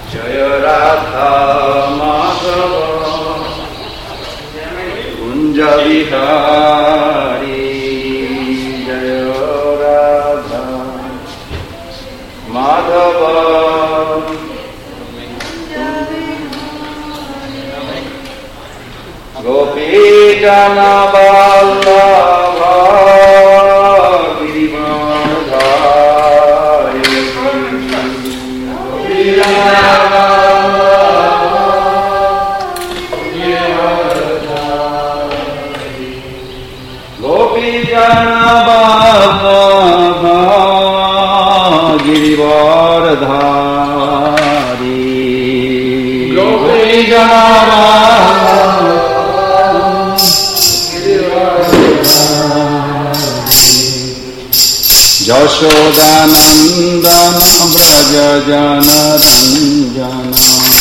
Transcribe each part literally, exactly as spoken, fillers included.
जय राधा माधव कुंज बिहारी जय राधा माधव गोपी जन वल्लभ गिरिवरधारी गोपी जन वल्लभ गिरिवरधारी गोपी जन यशोदानंदन व्रज जन रंजन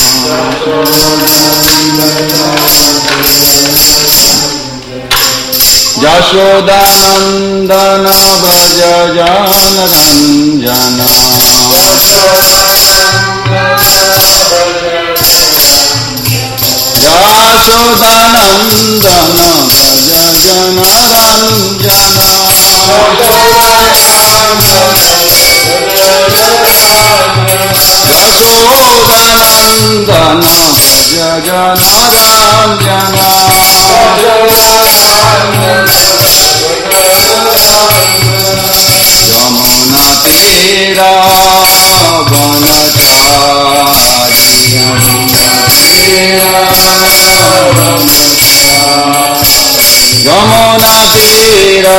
यशोदानंदन व्रज जन रंजन यशोदानंदन व्रज जन रंजन यशोदानंदन व्रज जन रंजन यमुना तीरा वनचारी यमुना तीरा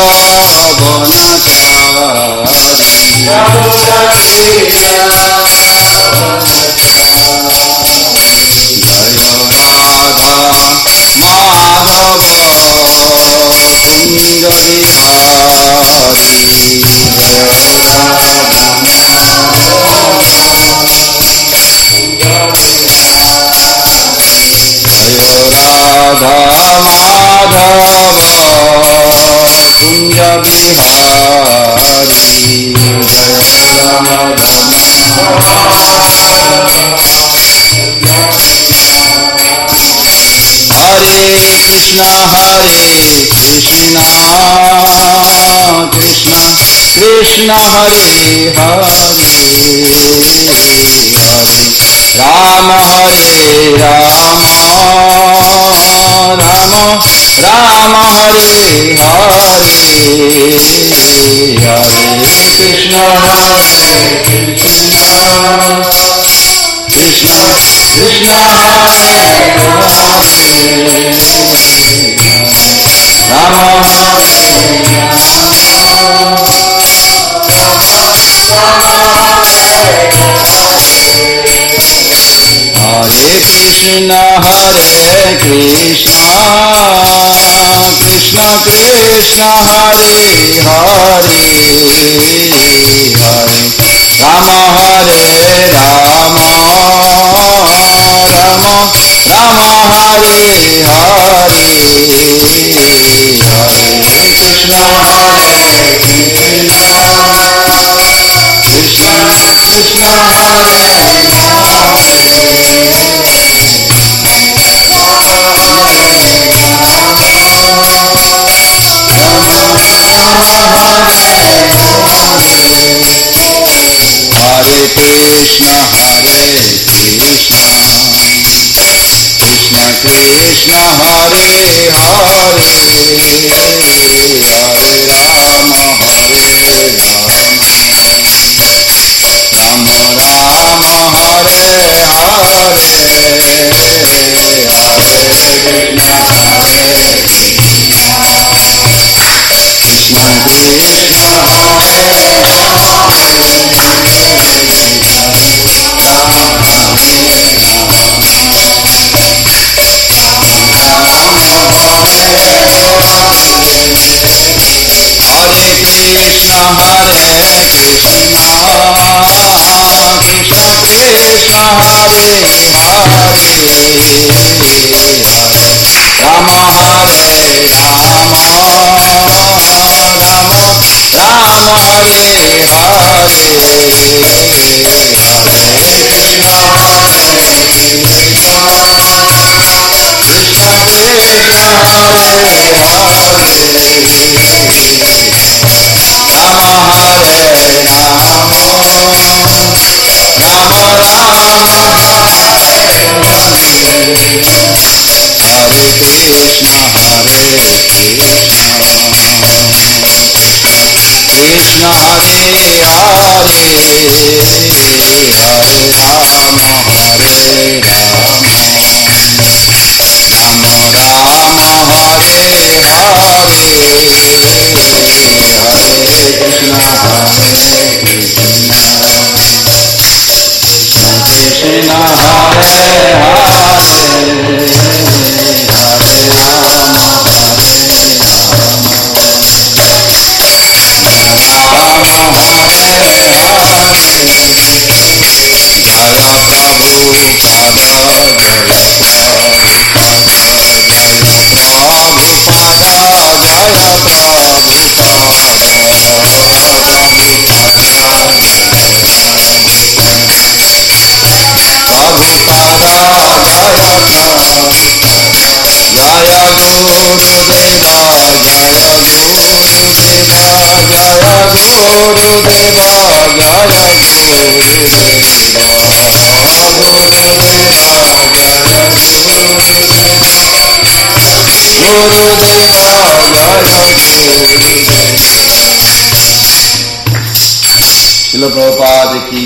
राधा माधव कुंज बिहारी हरे कृष्ण हरे कृष्ण कृष्ण कृष्ण हरे हरे हरे राम हरे राम राम राम हरे हरे हरे कृष्ण हरे कृष्ण कृष्ण कृष्ण हरे राम हरे कृष्ण हरे कृष्ण कृष्ण कृष्ण हरे हरे हरे राम हरे राम राम राम हरे हरे हरे कृष्ण हरे कृष्ण कृष्ण कृष्ण हरे हरे कृष्ण हरे कृष्ण कृष्ण कृष्ण हरे हरे हरे राम हरे राम राम राम हरे हरे हरे कृष्ण हरे कृष्ण कृष्ण हरे हरे कृष्ण हरे कृष्ण कृष्ण कृष्ण हरे हरे राम हरे राम राम राम हरे हरे हरे कृष्ण शिल प्रभुपाद की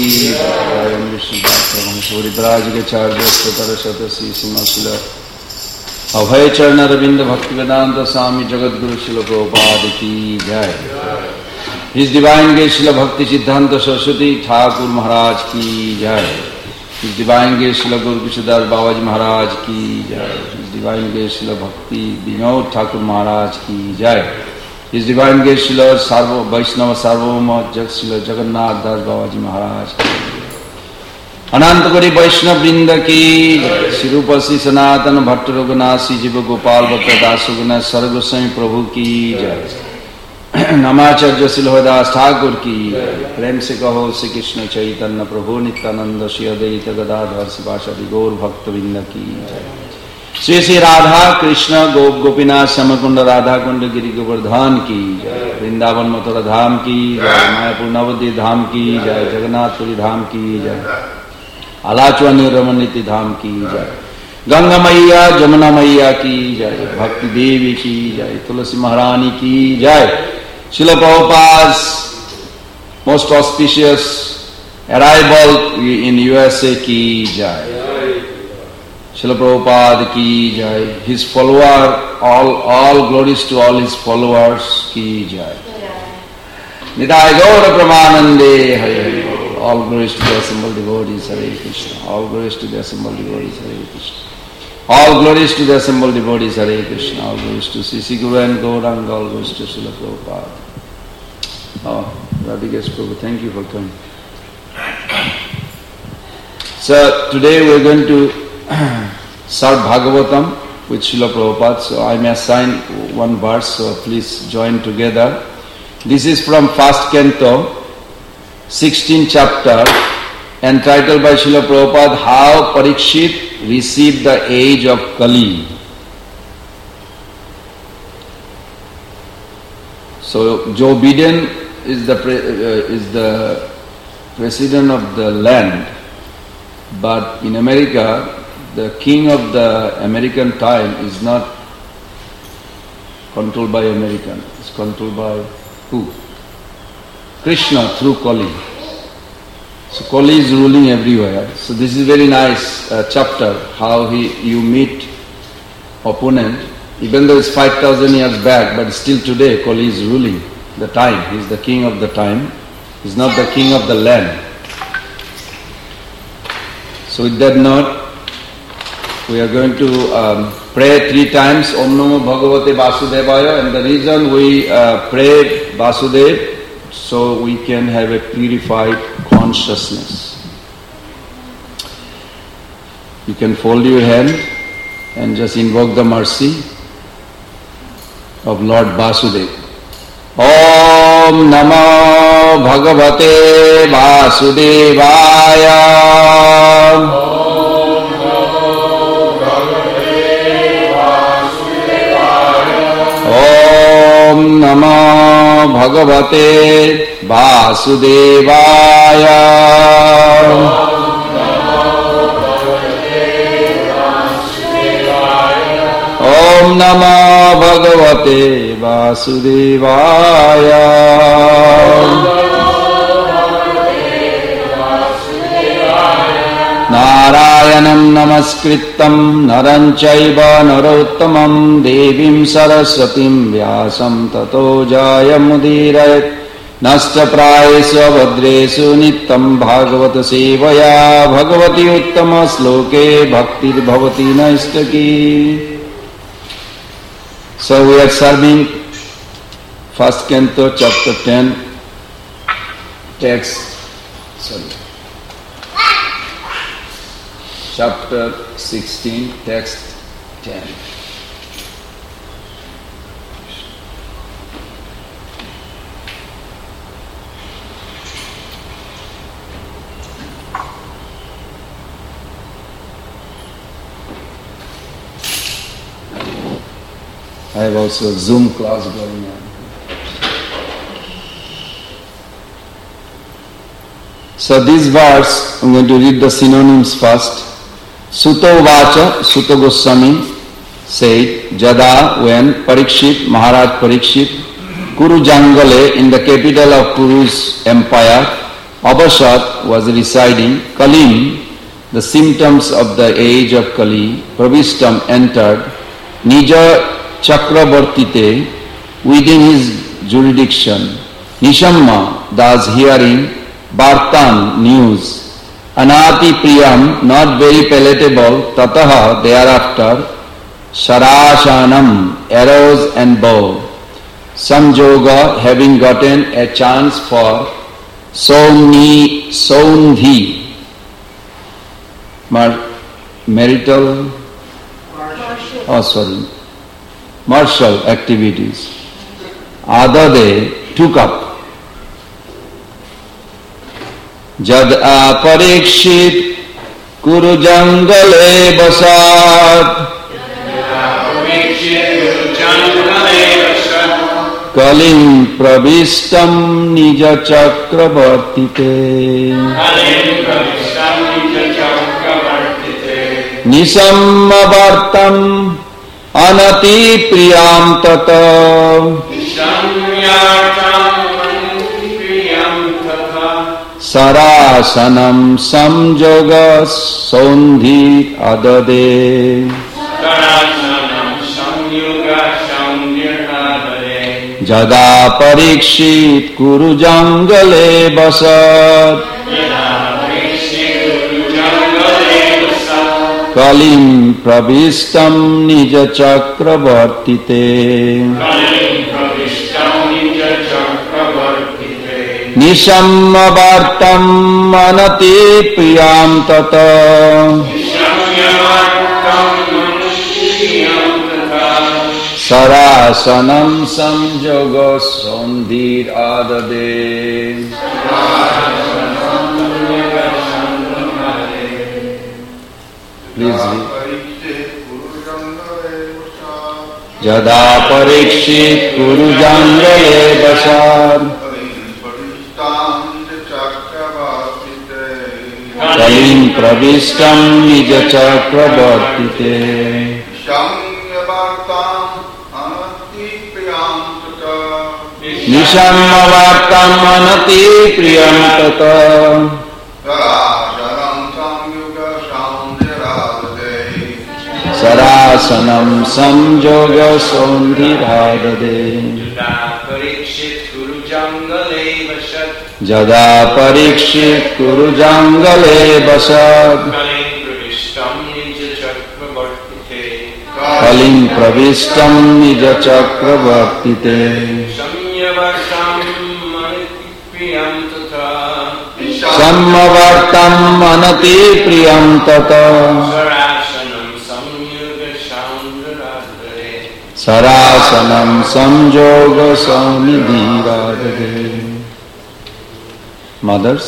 सूर्यराज के चार्य श्री अभय चरण रविंद्र भक्ति वेदांत स्वामी जगत गुरु शिल प्रभुपाद की जय। हिज डिवाइन ग्रेस शिल भक्ति सिद्धांत सरस्वती ठाकुर महाराज की जय। हिज डिवाइन ग्रेस शिल गुरु कृष्णदास बाबा जी महाराज की जय। हिज डिवाइन ग्रेस शिल भक्ति विनोद ठाकुर महाराज की जय। हिज डिवाइन ग्रेस शिल सार्व वैष्णव सार्वभौम जग शिल जगन्नाथ दास बाबा जी महाराज की अनंत कोटि वैष्णव वृंद की श्री रूप श्री सनातन भट्ट रघुनाथ श्री जीव गोपाल भट्ट दास रघुनाथ सर्वस्वामी प्रभु की जय। नमाचार्य शिलदास ठाकुर की प्रेम से कहो श्री कृष्ण चैतन्य प्रभु नित्यानंद श्री अद्वैत गदाधर शिवासादि गौर भक्त वृंद की जय। श्री श्री राधा कृष्ण गोप गोपीनाथ श्यामकुंड राधा कुंड गिरि गोवर्धन की जय। वृंदावन मथुरा धाम की जय। मायापुर नवद्वीप धाम की जय। जगन्नाथपुरी धाम की जय। आलाचवानी रमणीति धाम की जय। गंगा मैया जमुना मैया की जय। भक्ति देवी की जय। तुलसी महारानी की जय। Shil Prabhupad most auspicious arrival in USA की जय। शिल प्रभुपाद की जय। His follower all all glories to all his followers की जय। निताय गौर प्रमानंदे Hare Hare. All glories to the assembled devotees, Hare Krishna. All glories to the assembled devotees, Hare Krishna. All glories to the assembled devotees, Hare Krishna. All glories to Sri Guru and Gauranga. All glories to Srila Prabhupada. Oh, Radhikesh Prabhu, thank you for coming. So today we are going to start Bhagavatam with Srila Prabhupada. So I may assign one verse, so please join together. This is from first canto, sixteenth chapter, entitled by Srila Prabhupada, How Parikshit Received the Age of Kali. So Joe Biden is the pre, uh, is the president of the land, but in America, the king of the American time is not controlled by American. It's controlled by who? Krishna through Kali. So Kali is ruling everywhere. So this is very nice uh, chapter, how he you meet opponent, even though it's five thousand years back, but still today Kali is ruling the time. He is the king of the time. He is not the king of the land. So with that note, we are going to um, pray three times Om Namo Bhagavate Vasudevaya, and the reason we uh, pray Vasudev, so we can have a purified consciousness. You can fold your hand and just invoke the mercy of Lord Vasudeva. Om Namo Bhagavate Vasudevaya. Om Namo Bhagavate Vasudevaya. Om Namo Bhagavate Vasudevaya. नारायणं नमस्कृतं नरं चैव नरोत्तमं देवीं सरस्वतीं व्यासं ततो जयमुदीरयेत् नष्टप्रायेषु भद्रेषु नित्यं भागवत सेवया भगवती उत्तम श्लोके भक्तिर्भवति नैष्टकी. So we are serving first canto chapter ten text sorry chapter sixteen text ten. I have also a Zoom class going on. So this verse, I'm going to read the synonyms first. Sutta Vacha, Sutta Goswami said, Jada, when Parikshit, Maharaj Parikshit, Kuru Jangale, in the capital of Kuru's empire, Abhashat was residing, Kalim, the symptoms of the age of Kali, Pravishtam entered, Nija Chakravartite, within his jurisdiction, Nishamma, thus hearing, Vartan, news, Anati Priyam, not very palatable, Tataha, thereafter, Sarashanam, arrows and bow, Samjoga, having gotten a chance for Sauni, Saundhi, mar- marital, oh sorry, martial activities. Adade took up. Jad aparikshit kuru jangale basat kalim pravishtam nija chakravartite nisammavartam anati priyam tata sarasanam samjoga saundhi adade jada parikshit kuru jangale basat kalim pravishtam nija chakravartite nisammavartam manati priyam tata sarasanam samjoga saundhir adade. Please read. Jada parikshit kuru jangale basar kalim pravishtam nija chakravartite nisammavartam anati priyam tata sarasanam samjoga saundhiradade jada parikshit kuru jangale basad kalim pravishtam nija chakravartite sammavartam anati priyam tata sarasanam samjoga saunidhiradade. Mothers,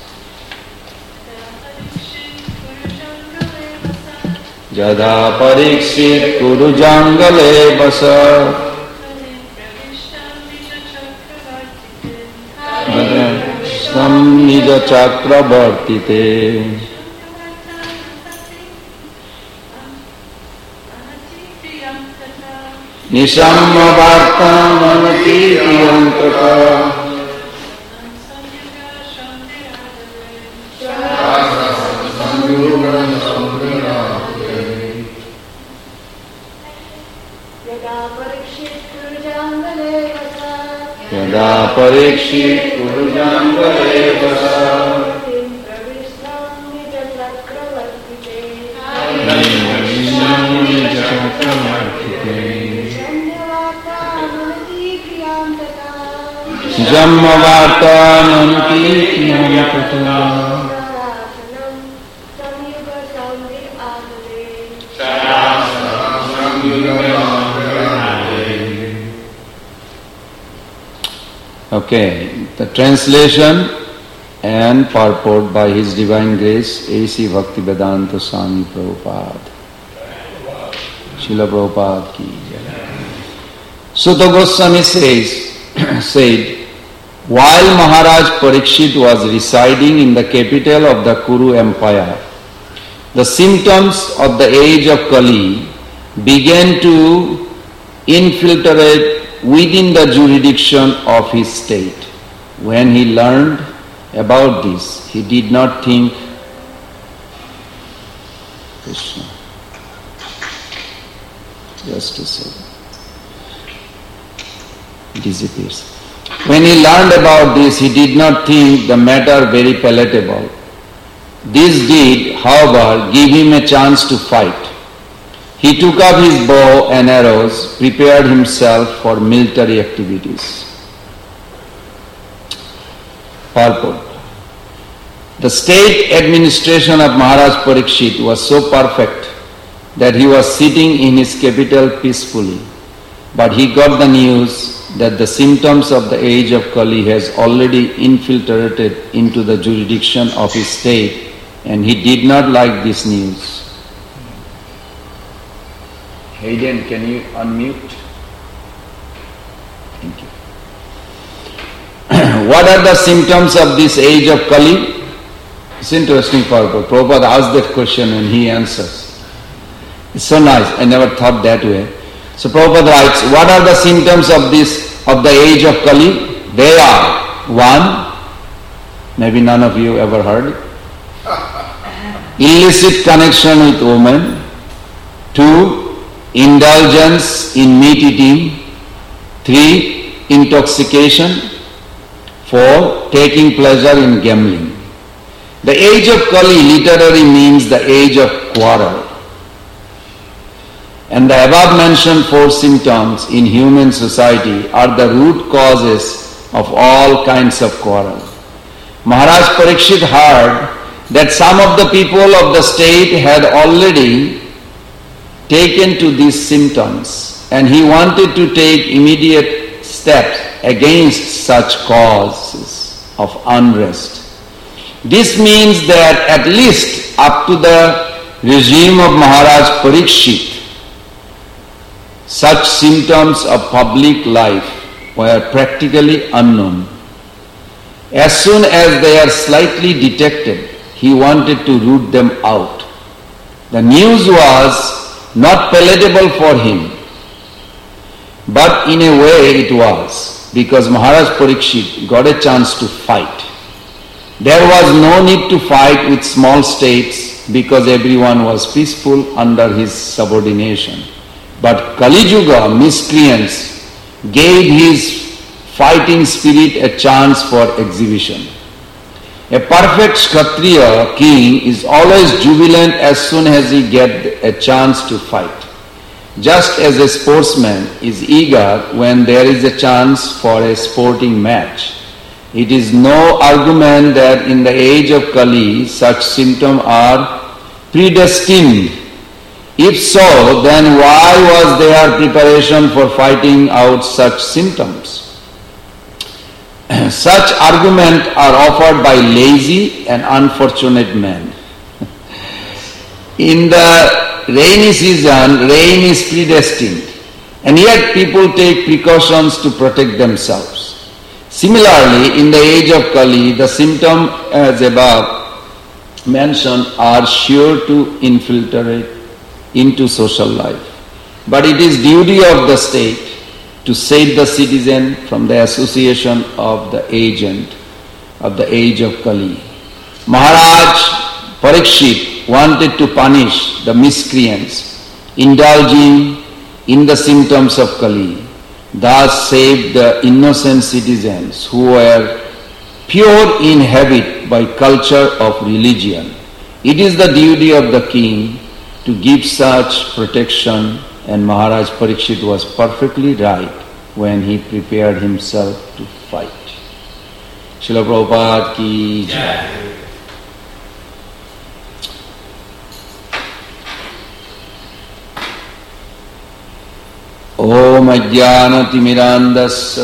jada parikshit kuru jangale basar sam nija chakravartite nisammavartam anati priyam tata Parikshit Kurujambale Vasa Jammavartanantikiyantata Okay, the translation and purport by His Divine Grace A C Bhaktivedanta Swami Prabhupada. Srila Prabhupada ki jai. Sutta Goswami says, said, while Maharaj Parikshit was residing in the capital of the Kuru Empire, the symptoms of the age of Kali began to infiltrate within the jurisdiction of his state. When he learned about this, he did not think Krishna. Just a second. Disappears. When he learned about this, he did not think the matter very palatable. This did, however, give him a chance to fight. He took up his bow and arrows, prepared himself for military activities. Purport. The state administration of Maharaj Parikshit was so perfect that he was sitting in his capital peacefully. But he got the news that the symptoms of the age of Kali has already infiltrated into the jurisdiction of his state, and he did not like this news. Hayden, can you unmute? Thank you. What are the symptoms of this age of Kali? It's interesting, Prabhupada. Prabhupada asked that question and he answers. It's so nice. I never thought that way. So Prabhupada writes, what are the symptoms of this of the age of Kali? They are one, maybe none of you ever heard it, illicit connection with women. Two, indulgence in meat eating. Three, intoxication. Four, taking pleasure in gambling. The age of Kali literally means the age of quarrel. And the above mentioned four symptoms in human society are the root causes of all kinds of quarrel. Maharaj Parikshit heard that some of the people of the state had already taken to these symptoms, and he wanted to take immediate steps against such causes of unrest. This means that at least up to the regime of Maharaj Parikshit, such symptoms of public life were practically unknown. As soon as they are slightly detected, he wanted to root them out. The news was not palatable for him, but in a way it was, because Maharaj Parikshit got a chance to fight. There was no need to fight with small states because everyone was peaceful under his subordination. But Kali Yuga miscreants gave his fighting spirit a chance for exhibition. A perfect Kshatriya king is always jubilant as soon as he gets a chance to fight. Just as a sportsman is eager when there is a chance for a sporting match. It is no argument that in the age of Kali such symptoms are predestined. If so, then why was there preparation for fighting out such symptoms? Such arguments are offered by lazy and unfortunate men. In the rainy season, rain is predestined, and yet people take precautions to protect themselves. Similarly, in the age of Kali, the symptoms as above mentioned are sure to infiltrate into social life. But it is duty of the state to save the citizen from the association of the agent of the age of Kali. Maharaj Parikshit wanted to punish the miscreants indulging in the symptoms of Kali. thus saved the innocent citizens who were pure in habit by culture of religion. It is the duty of the king to give such protection, and Maharaj Parikshit was perfectly right when he prepared himself to fight. Srila Prabhupada ki jai. Om ajnanatimidandasya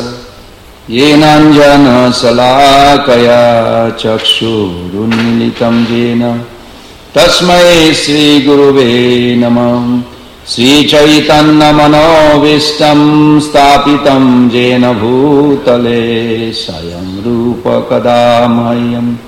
yenanjana salakaya chakshurunmilitam jena tasmai Sri Guruve namah. Sri Chaitanya Manovistam Stapitam Jena Bhutale Sayam Rupa Kadamahyam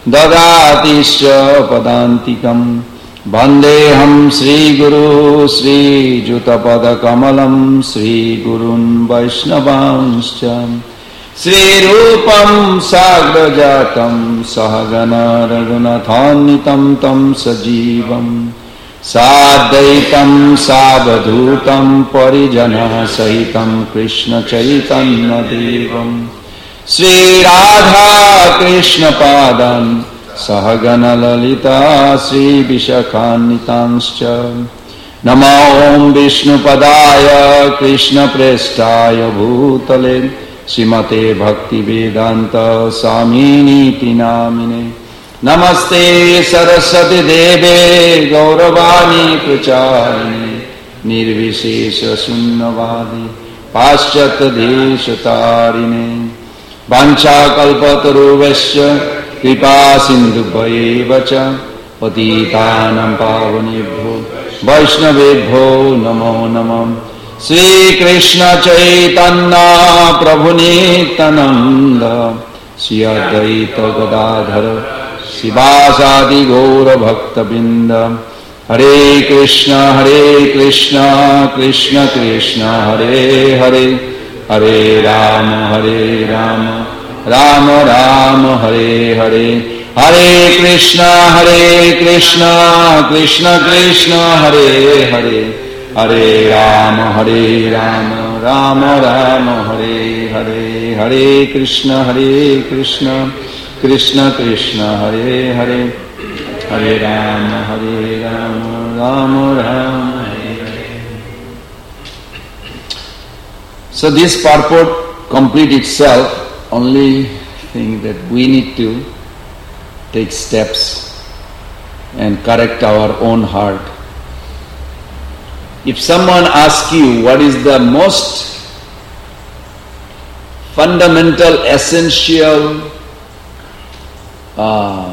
Dadatisya Padantikam Bandeham Sri Guru Sri Jutapada Kamalam Sri Gurun Vaishnavanscha Sri Rupam Sagrajatam Sahagana Raghunathanitam Tam Sajivam Sadaitam Savadhutam Parijana Sahitam Krishna Chaitanya Devam Sri Radha Krishna Padam Sahagana Lalita Sri Vishakhanitanscha Nama Om Vishnu Padaya Krishna Prestaya Bhutale Srimate Bhakti Vedanta Samini Tinamine Namaste Saraswati Deve Gauravani Pracharine Nirvishesha Sunnavadi Paschat Deshatarine Vancha Kalpataruvesya Kripa Sindhubhaivacha Patitanam Pavanebhyo Vaishnavebhyo Namo Namam Sri Krishna Chaitanya Prabhu Nityananda Sri Advaita Gadadhara Sivasadi Gaura Bhakta Binda Hare Krishna Hare Krishna Krishna Krishna Hare Hare Hare Rama Hare Rama Rama Rama Hare Hare Hare Krishna Hare Krishna Krishna Krishna Hare Hare Hare Rama Hare Rama Rama Rama Hare Hare Hare Krishna Hare Krishna Krishna Krishna Hare Hare Hare Rama Hare Rama Rama Rama Hare Hare. So this purport complete itself. Only thing that we need to take steps and correct our own heart. If someone asks you what is the most fundamental, essential Uh,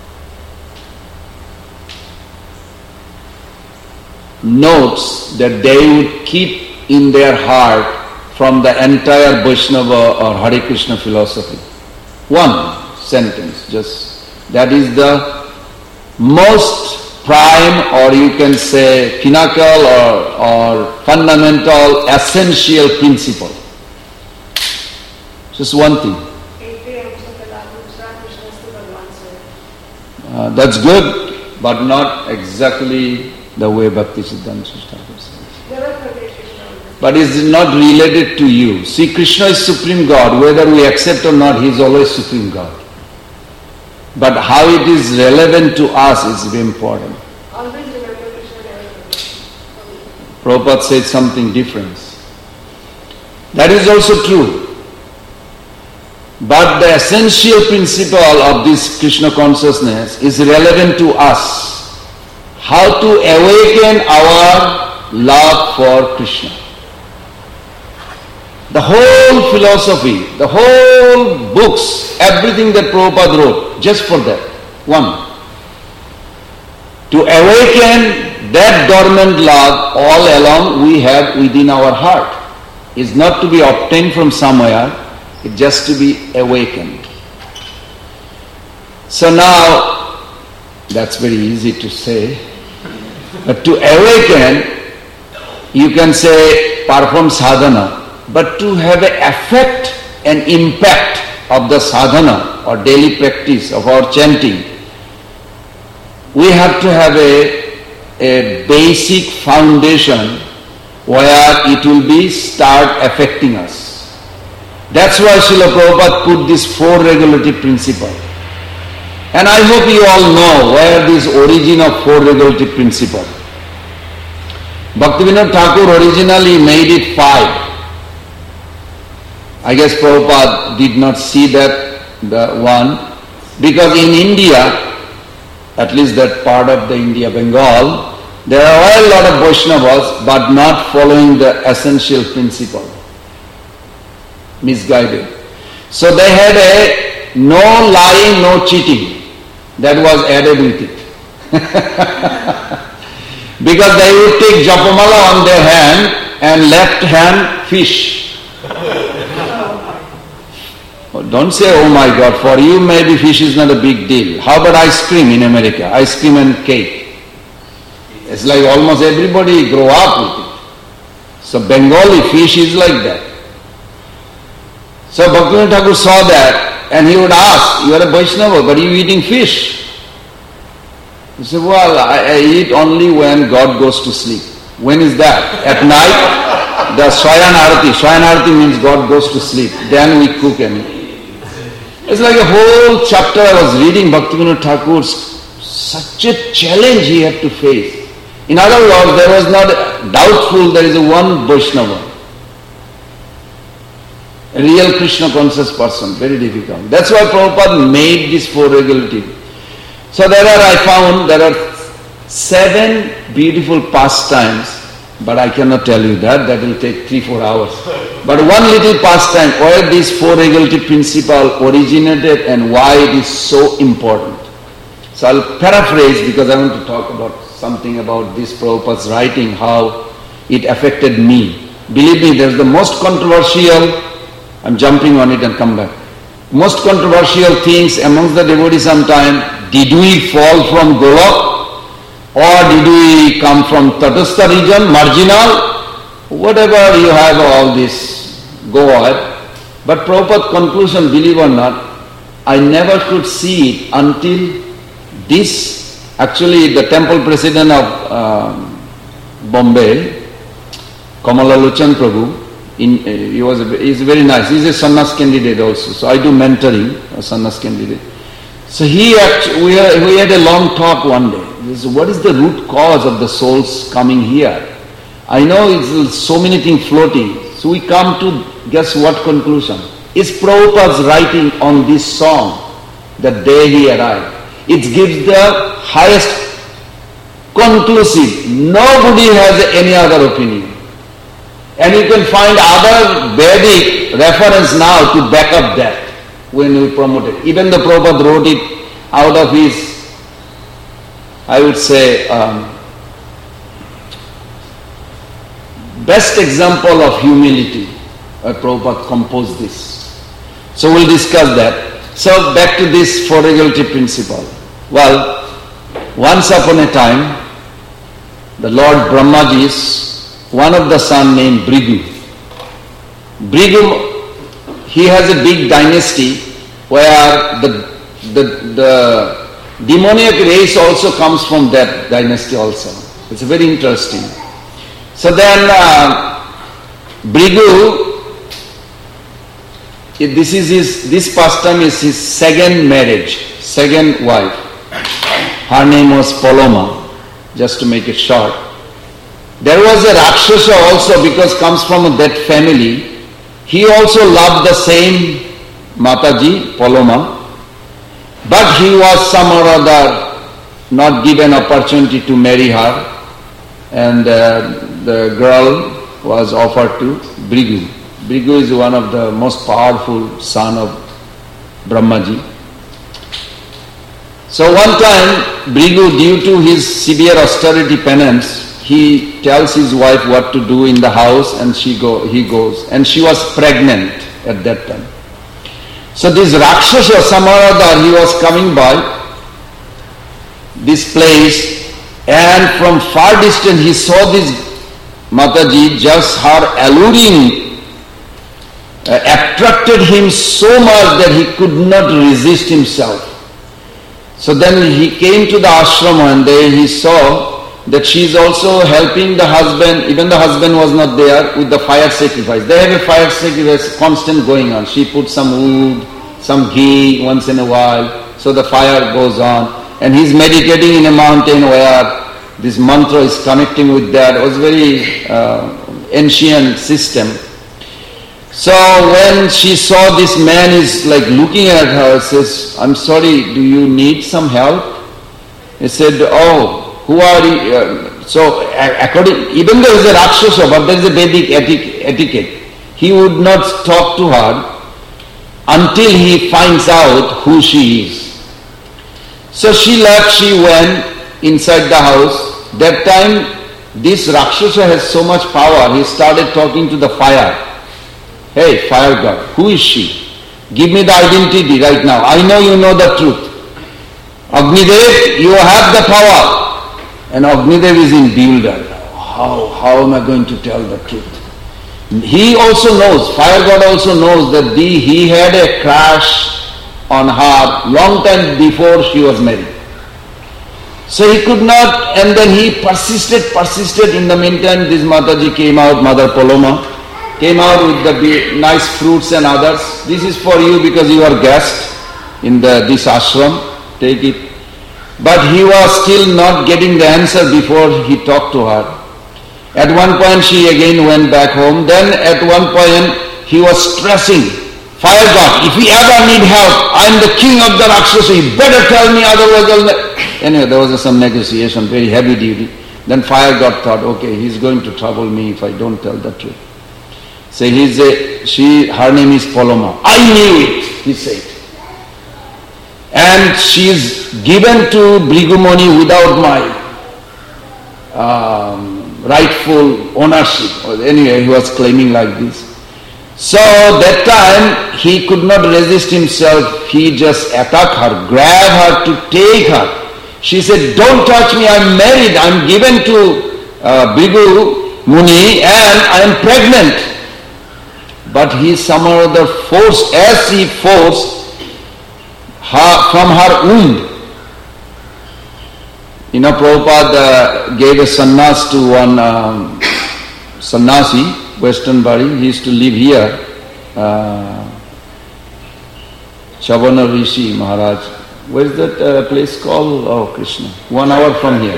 notes that they would keep in their heart from the entire Vaishnava or Hare Krishna philosophy. One sentence, just that is the most prime, or you can say pinnacle or, or fundamental, essential principle. Just one thing. Uh, that's good, but not exactly the way Bhakti Siddhanta Thakur says. But it is not related to you. See, Krishna is Supreme God. Whether we accept or not, He is always Supreme God. But how it is relevant to us is very important. Always remember Krishna. Prabhupada said something different. That is also true. But the essential principle of this Krishna consciousness is relevant to us. How to awaken our love for Krishna. The whole philosophy, the whole books, everything that Prabhupada wrote, just for that. One. To awaken that dormant love all along we have within our heart. Is not to be obtained from somewhere. It's just to be awakened. So now, that's very easy to say. But to awaken, you can say perform sadhana. But to have an effect and impact of the sadhana or daily practice of our chanting, we have to have a, a basic foundation where it will be start affecting us. That's why Srila Prabhupada put this four regulative principle. And I hope you all know where this origin of four regulative principle. Bhaktivinoda Thakur originally made it five. I guess Prabhupada did not see that the one, because in India, at least that part of the India, Bengal, there are a lot of Vaishnavas but not following the essential principle, misguided. So they had a no lying, no cheating that was added with it. Because they would take japamala on their hand and left hand fish. Don't say, oh my God, for you maybe fish is not a big deal. How about ice cream in America? Ice cream and cake. It's like almost everybody grow up with it. So Bengali fish is like that. So Bhaktivinoda Thakur saw that and he would ask, you are a Vaishnava, but you eating fish? He said, well, I, I eat only when God goes to sleep. When is that? At night, the Swayan Arati. Swayan Arati means God goes to sleep. Then we cook and eat. It's like a whole chapter I was reading Bhaktivinoda Thakur's, such a challenge he had to face. In other words, there was not doubtful there is a one Vaishnava, a real Krishna conscious person, very difficult. That's why Prabhupada made this four regulative. So there are, I found, there are seven beautiful pastimes, but I cannot tell you that, that will take three, four hours. But one little pastime where this four regulative principle originated and why it is so important. So I'll paraphrase because I want to talk about something about this Prabhupada's writing, how it affected me. Believe me, there's the most controversial, I'm jumping on it and come back. Most controversial things amongst the devotees sometime, did we fall from Golok? Or did we come from Tatastha region, marginal? Whatever you have all this, go ahead. But Prabhupada's conclusion, believe or not, I never could see it until this, actually the temple president of um, Bombay, Kamalalochana Prabhu, in, uh, he was a, he's very nice, he's a sannyas candidate also, so I do mentoring, a sannyas candidate. So he actually, we, had, we had a long talk one day. He said, what is the root cause of the souls coming here? I know it's so many things floating. So we come to guess what conclusion? Is Prabhupada's writing on this song the day he arrived. It gives the highest conclusive. Nobody has any other opinion. And you can find other Vedic reference now to back up that when we promote it. Even the Prabhupada wrote it out of his, I would say, um, best example of humility. Uh, Prabhupada composed this. So we'll discuss that. So back to this four regulative principle. Well, once upon a time, the Lord Brahmaji's one of the son named Bhrigu. Bhrigu, he has a big dynasty where the, the, the demoniac race also comes from that dynasty also. It's very interesting. So then uh, Bhrigu, this is his, this pastime is his second marriage, second wife. Her name was Paloma, just to make it short. There was a Rakshasa also, because comes from that family. He also loved the same Mataji, Paloma, but he was some or other not given opportunity to marry her, and uh, the girl was offered to Bhrigu. Bhrigu is one of the most powerful son of Brahmaji. So one time, Bhrigu, due to his severe austerity penance, he tells his wife what to do in the house, and she go, he goes. And she was pregnant at that time. So this Rakshasa, some or other, he was coming by this place, and from far distance he saw this Mataji, just her alluring uh, attracted him so much that he could not resist himself. So then he came to the ashram, and there he saw that she is also helping the husband, even the husband was not there, with the fire sacrifice. They have a fire sacrifice constant going on. She puts some wood, some ghee once in a while, so the fire goes on. And he's meditating in a mountain where this mantra is connecting with that. It was a very uh, ancient system. So when she saw this man is like looking at her, says, I'm sorry, do you need some help? He said, oh, who are you? Uh, so according, even though he's a Rakshasa, but there is a Vedic etiquette. He would not talk to her until he finds out who she is. So she left, she went inside the house. That time, this Rakshasa has so much power, he started talking to the fire. Hey, fire god, who is she? Give me the identity right now. I know you know the truth. Agnidev, you have the power. And Agnidev is in bewildered. How, how am I going to tell the truth? He also knows, fire god also knows that the, he had a crush on her long time before she was married. So he could not, and then he persisted, persisted. In the meantime, this Mataji came out, Mother Poloma, came out with the nice fruits and others. This is for you because you are guest in the, this ashram, take it. But he was still not getting the answer before he talked to her. At one point she again went back home. Then at one point he was stressing, fire god, if you ever need help, I am the king of the Rakshasa, you better tell me, otherwise I'll... Ne-. Anyway, there was some negotiation, very heavy duty. Then fire god thought, okay, he's going to trouble me if I don't tell the truth. So he's a, she, her name is Poloma. I knew it, he said. And she is given to Bhrigumuni without my um, rightful ownership. Anyway, he was claiming like this. So that time he could not resist himself. He just attacked her, grabbed her to take her. She said, don't touch me, I'm married, I'm given to uh, Bhrigu Muni and I am pregnant. But he somehow other forced, as he forced her from her womb. You know, Prabhupada uh, gave a sannyas to one um, sannyasi, Western Bari. He used to live here. Uh, Chavana Rishi Maharaj. Where is that uh, place called? Oh, Krishna. One hour from here.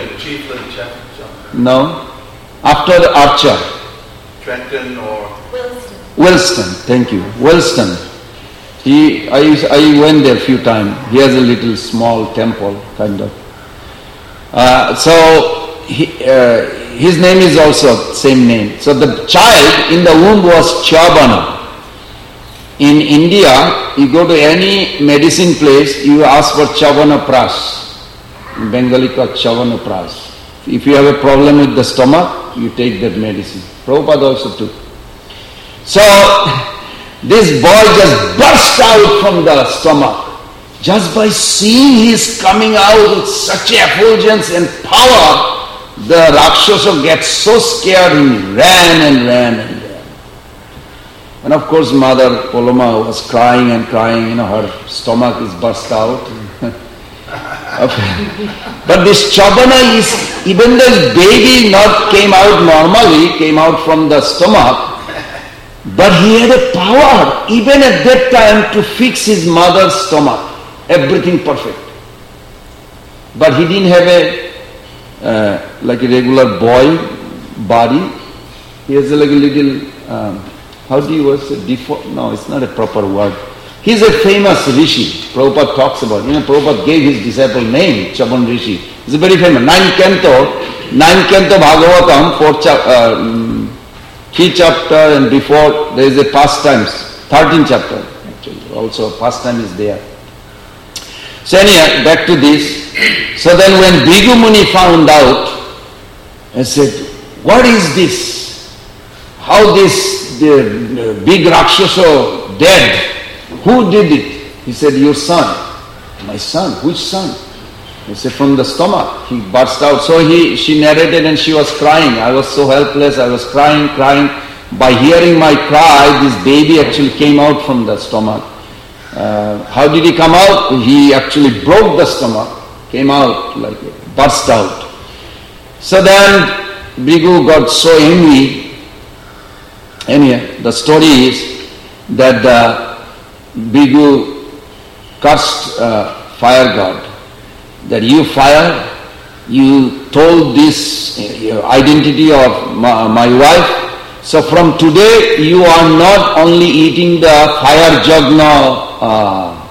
No. After the Archer. Trenton or... Wilston. Wilston, thank you. Wilston. He, I, I went there a few times. He has a little small temple, kind of. Uh, so, he, uh, his name is also same name. So the child in the womb was Chavana. In India, you go to any medicine place, you ask for Chavana Pras. In Bengali called Chavana Pras. If you have a problem with the stomach, you take that medicine. Prabhupada also took. So, this boy just burst out from the stomach. Just by seeing his coming out with such effulgence and power, the Rakshasa gets so scared he ran and ran and ran. And of course Mother Poloma was crying and crying, you know, her stomach is burst out. But this Chavana is, even though his baby not came out normally, came out from the stomach, but he had a power even at that time to fix his mother's stomach. Everything perfect. But he didn't have a uh, like a regular boy body. He has a, like a little, um, how do you say, default? No, it's not a proper word. He's a famous rishi. Prabhupada talks about. You know, Prabhupada gave his disciple name, Chavan Rishi. He's a very famous. Ninth canto, ninth canto Bhagavatam, fourth chapter, uh, three chapter, and before there is a pastimes, thirteenth chapter. Actually, also pastime is there. So anyhow, back to this. So then when Bhrigu Muni found out, I said, what is this? How this the, the big Rakshasa dead? Who did it? He said, your son. My son? Which son? He said, from the stomach. He burst out. So he, she narrated and she was crying. I was so helpless. I was crying, crying. By hearing my cry, this baby actually came out from the stomach. Uh, how did he come out? He actually broke the stomach, came out like it, burst out. So then Bhrigu got so angry. Anyway, the story is that the Bhrigu cursed uh, fire god, that you fire, you told this uh, identity of my, my wife, so from today you are not only eating the fire jagna, uh,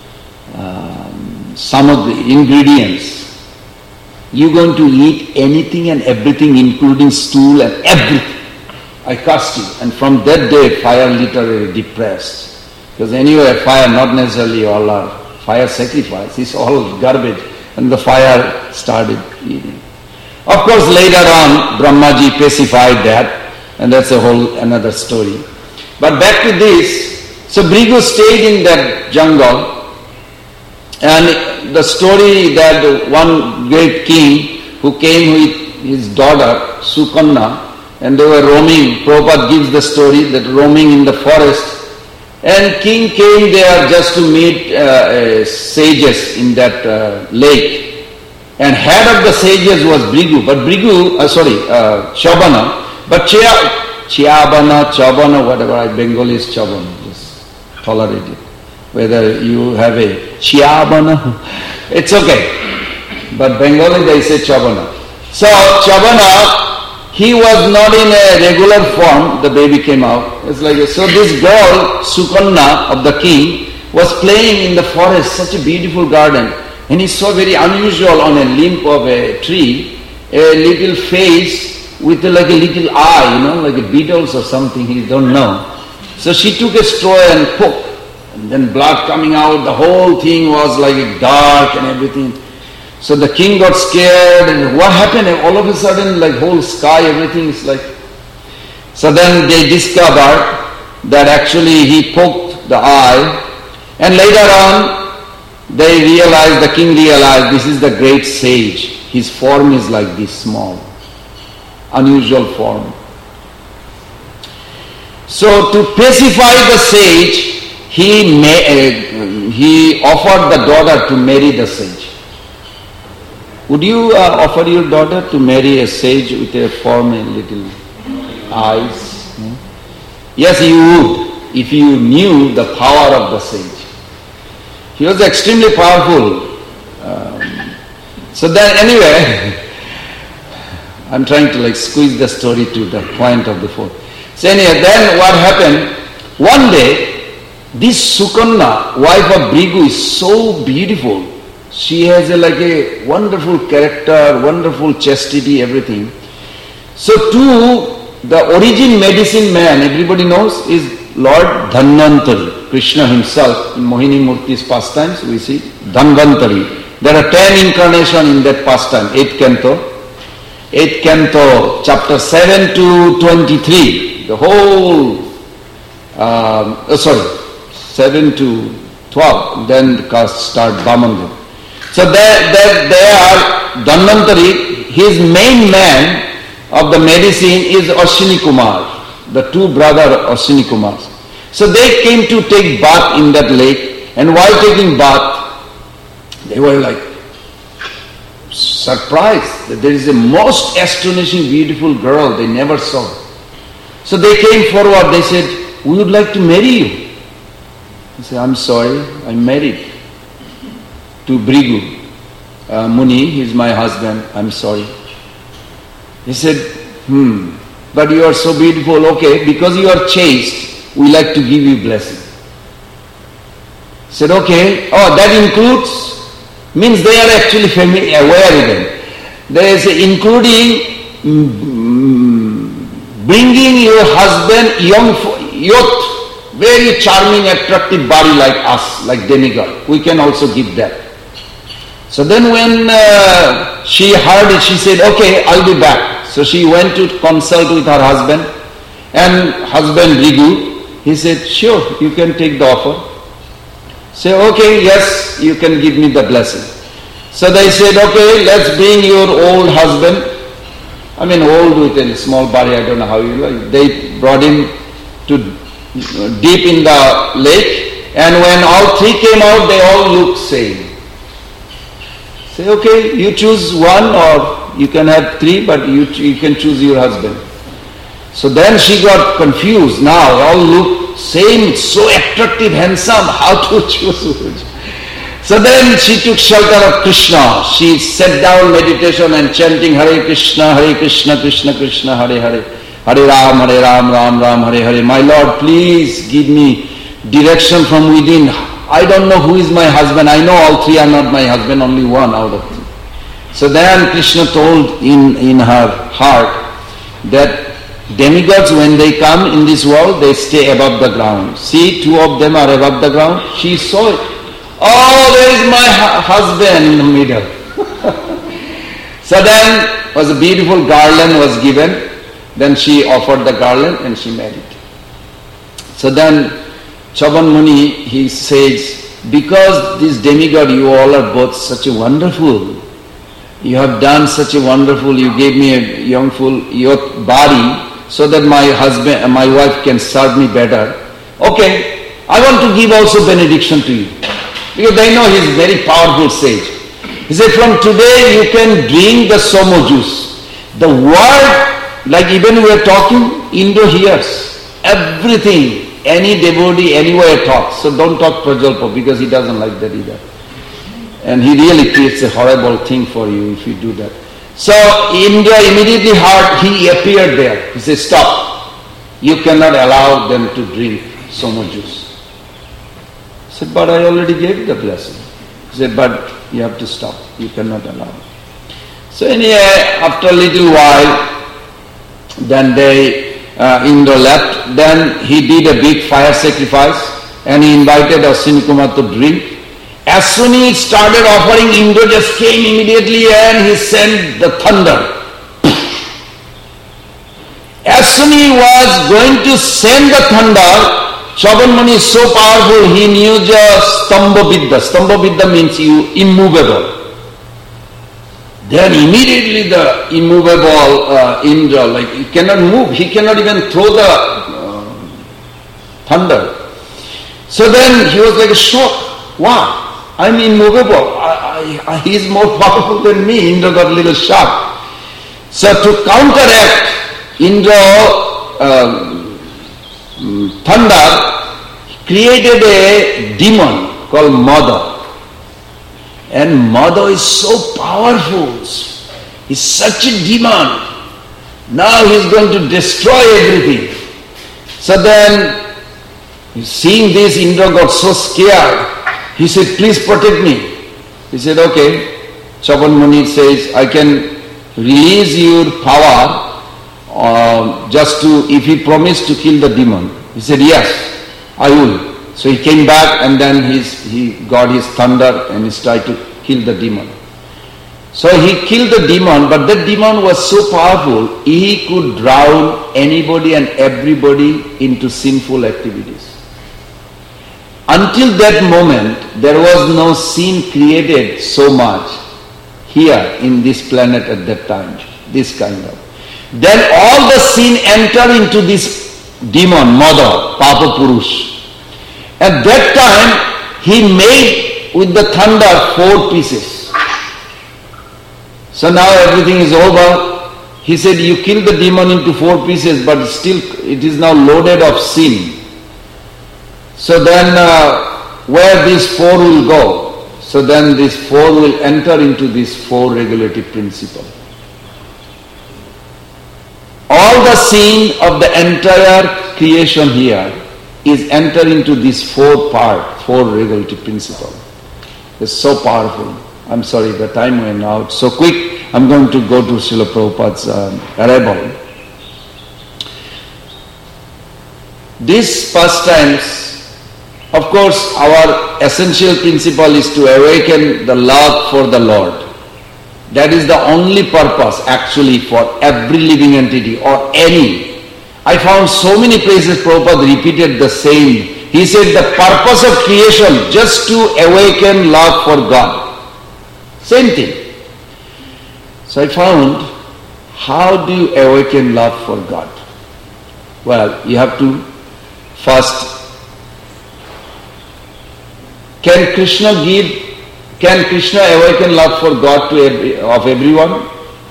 uh, some of the ingredients, you're going to eat anything and everything including stool and everything. I cursed you. And from that day fire literally depressed. Because anyway fire not necessarily all are fire sacrifice, it's all garbage. And the fire started eating. Of course later on Brahmaji pacified that, and that's a whole another story. But back to this, so Bhrigu stayed in that jungle, and the story that one great king who came with his daughter Sukanna, and they were roaming, Prabhupada gives the story that roaming in the forest, and king came there just to meet uh, uh, sages in that uh, lake, and head of the sages was Bhrigu, but Bhrigu, uh, sorry, uh, Chabana, but Chia, Chiabana, Chabana, whatever, I Bengali is Chabana, just tolerate it. Whether you have a Chiabana, it's okay, but Bengali they say Chabana. So Chabana, he was not in a regular form, the baby came out. It's like, so this girl, Sukanna of the king, was playing in the forest, such a beautiful garden. And he saw very unusual on a limb of a tree, a little face with a, like a little eye, you know, like a beetles or something, he don't know. So she took a straw and poked, and then blood coming out, the whole thing was like dark and everything. So the king got scared, and what happened? All of a sudden, like whole sky, everything is like... So then they discovered that actually he poked the eye, and later on they realized, the king realized, this is the great sage. His form is like this small, unusual form. So to pacify the sage, he, may, uh, he offered the daughter to marry the sage. Would you uh, offer your daughter to marry a sage with a form and little eyes? Hmm? Yes, you would, if you knew the power of the sage. He was extremely powerful. Um, so then anyway, I'm trying to like squeeze the story to the point of the phone. So anyway, then what happened? One day, this Sukanna, wife of Bhrigu, is so beautiful. She has a, like a wonderful character, wonderful chastity, everything. So to the origin medicine man, everybody knows, is Lord Dhanvantari. Krishna himself, in Mohini Murti's pastimes, we see Dhanvantari. There are ten incarnations in that pastime, eighth canto. eighth canto, chapter seven to twenty-three. The whole, um, oh sorry, seven to twelve, then start Bhamandir. So there, there, there are Dhanvantari, his main man of the medicine is Ashwini Kumar, the two brother Ashwini Kumars. So they came to take bath in that lake, and while taking bath, they were like surprised that there is a most astonishing beautiful girl they never saw. So they came forward, they said, we would like to marry you. He said, I'm sorry, I'm married to Bhrigu uh, Muni, he's my husband, I'm sorry. He said, hmm, but you are so beautiful, okay, because you are chaste, we like to give you blessing. He said, okay, oh, that includes, means they are actually familiar, aware even. There is including mm, bringing your husband, young youth, very charming, attractive body like us, like demigod. We can also give that. So then when uh, she heard it, she said, okay, I'll be back. So she went to consult with her husband, and husband Bhrigu, he said, sure, you can take the offer. Say, okay, yes, you can give me the blessing. So they said, okay, let's bring your old husband. I mean, old with a small body, I don't know how you like. They brought him to deep in the lake, and when all three came out, they all looked same. Say, okay, you choose one or you can have three, but you, you can choose your husband. So then she got confused. Now all look same, so attractive, handsome, how to choose which? So then she took shelter of Krishna. She sat down meditation and chanting Hare Krishna, Hare Krishna, Krishna Krishna, Hare Hare, Hare Ram, Hare Ram, Ram Ram, Hare Hare. My Lord, please give me direction from within. I don't know who is my husband. I know all three are not my husband, only one out of three. So then Krishna told in, in her heart that demigods, when they come in this world, they stay above the ground. See, two of them are above the ground. She saw it. Oh, there is my hu- husband in the middle. So then was a beautiful garland was given. Then she offered the garland and she married. So then Chavan Muni, he says, because this demigod, you all are both such a wonderful, you have done such a wonderful, you gave me a youngful your body so that my husband, my wife can serve me better. Okay, I want to give also benediction to you. Because they know he is very powerful sage. He said, from today you can drink the somo juice. The word, like even we are talking, Indo hears everything. Any devotee anywhere talks. So don't talk Prajalpa because he doesn't like that either. And he really creates a horrible thing for you if you do that. So Indra immediately heard, he appeared there. He said, stop. You cannot allow them to drink somo juice. He said, but I already gave the blessing. He said, but you have to stop. You cannot allow. So anyway, after a little while, then they, uh, Indra left. Then he did a big fire sacrifice and he invited Ashwini Kumar to drink. As soon as he started offering, Indra just came immediately and he sent the thunder. As soon as he was going to send the thunder, Chavan Muni is so powerful, he knew just Stambha Vidya. Stambha Vidya means you immovable. Then immediately the immovable uh, Indra, like he cannot move, he cannot even throw the uh, thunder. So then he was like a shock. Wow, I'm immovable. I, I, he is more powerful than me. Indra got a little shocked. So to counteract Indra, uh, thunder, created a demon called Mada. And Mada is so powerful. He's such a demon. Now he's going to destroy everything. So then, seeing this, Indra got so scared. He said, please protect me. He said, okay. Chavan Muni says, I can release your power Uh, just to, if he promised to kill the demon. He said, yes, I will. So he came back and then he's, he got his thunder and he tried to kill the demon. So he killed the demon, but that demon was so powerful, he could drown anybody and everybody into sinful activities. Until that moment, there was no sin created so much here in this planet at that time, this kind of. Then all the sin enter into this demon, Mada, Papa Purush. At that time, he made with the thunder four pieces. So now everything is over. He said, you kill the demon into four pieces, but still it is now loaded of sin. So then uh, where these four will go? So then these four will enter into this four regulative principle. All the sin of the entire creation here is enter into this four part, four regulative principle. It's so powerful. I'm sorry, the time went out so quick. I'm going to go to Srila Prabhupada's uh, arrival. These pastimes, of course, our essential principle is to awaken the love for the Lord. That is the only purpose actually for every living entity or any. I found so many places Prabhupada repeated the same. He said the purpose of creation just to awaken love for God. Same thing. So I found, how do you awaken love for God? Well, you have to first, can Krishna give Can Krishna awaken love for God to every, of everyone?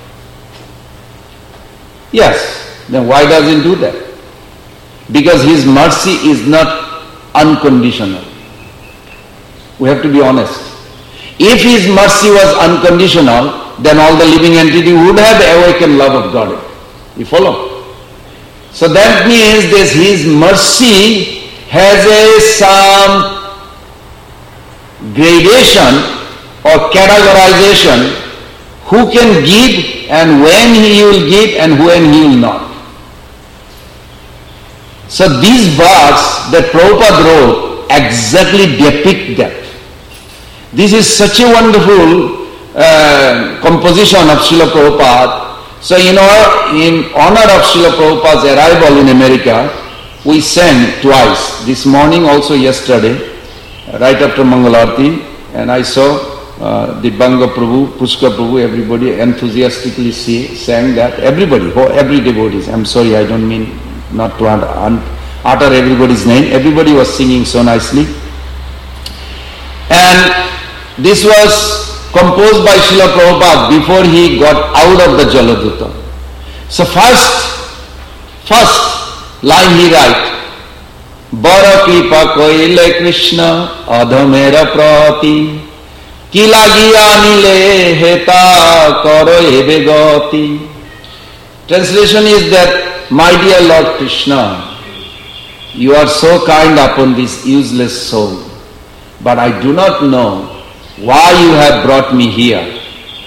Yes. Then why doesn't he do that? Because his mercy is not unconditional. We have to be honest. If his mercy was unconditional, then all the living entity would have awakened love of God. You follow? So that means that his mercy has a some gradation or categorization, who can give and when he will give and when he will not. So these verses that Prabhupada wrote exactly depict that. This is such a wonderful uh, composition of Srila Prabhupada. So you know, in honor of Srila Prabhupada's arrival in America, we sang twice, this morning also yesterday, right after Mangalarti, and I saw uh, Dibbanga Prabhu, Pushka Prabhu, everybody enthusiastically say, sang that. Everybody, oh, every devotees, I'm sorry, I don't mean not to utter everybody's name, everybody was singing so nicely. And this was composed by Srila Prabhupada before he got out of the Jaladuta. So first, first line he writes, Bara kripa koile Krishna adhamera prati ki lagiya nile heta karo ebe gati. Translation is that, my dear Lord Krishna, you are so kind upon this useless soul, but I do not know why you have brought me here.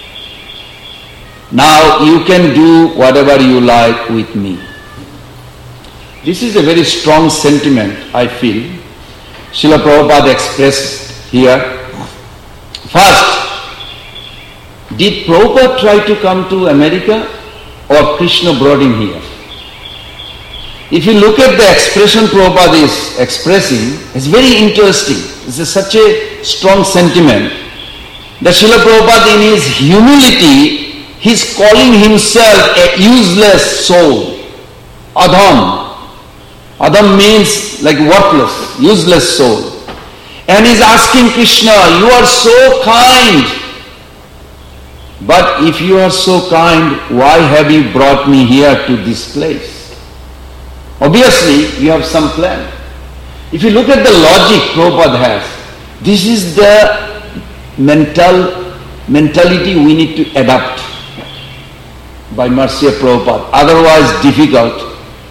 Now you can do whatever you like with me. This is a very strong sentiment, I feel. Srila Prabhupada expressed here. First, did Prabhupada try to come to America or Krishna brought him here? If you look at the expression Prabhupada is expressing, it's very interesting. It's a, such a strong sentiment that Srila Prabhupada in his humility, he's calling himself a useless soul. Adham. Adham means like worthless, useless soul. And he's asking Krishna, you are so kind. But if you are so kind, why have you brought me here to this place? Obviously, you have some plan. If you look at the logic Prabhupada has, this is the mental mentality we need to adapt by mercy of Prabhupada. Otherwise, difficult.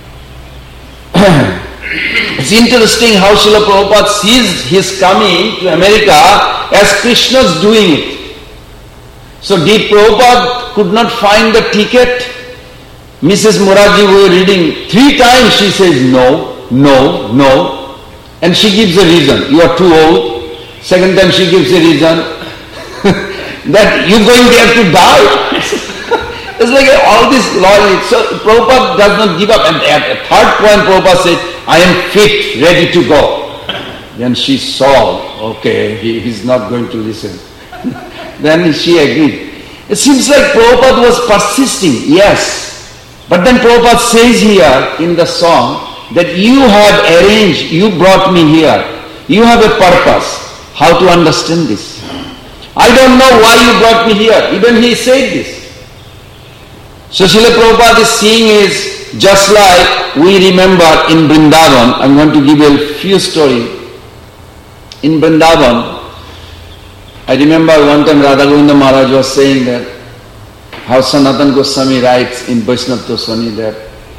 It's interesting how Srila Prabhupada sees his coming to America as Krishna's doing it. So did Prabhupada could not find the ticket? Missus Murarji, we were reading, three times she says no, no, no. And she gives a reason. You are too old. Second time she gives a reason that you're going there to die. It's like all this logic. So Prabhupada does not give up. And at the third point Prabhupada said, I am fit, ready to go. Then she saw, okay, he, he's not going to listen. Then she agreed. It seems like Prabhupada was persisting, yes. But then Prabhupada says here in the song that you have arranged, you brought me here. You have a purpose. How to understand this? I don't know why you brought me here. Even he said this. So Srila Prabhupada is seeing is just like we remember in Vrindavan. I'm going to give you a few stories. In Vrindavan, I remember one time Radha Govinda Maharaj was saying that how Sanatana Goswami writes in Vaishnava Toswani that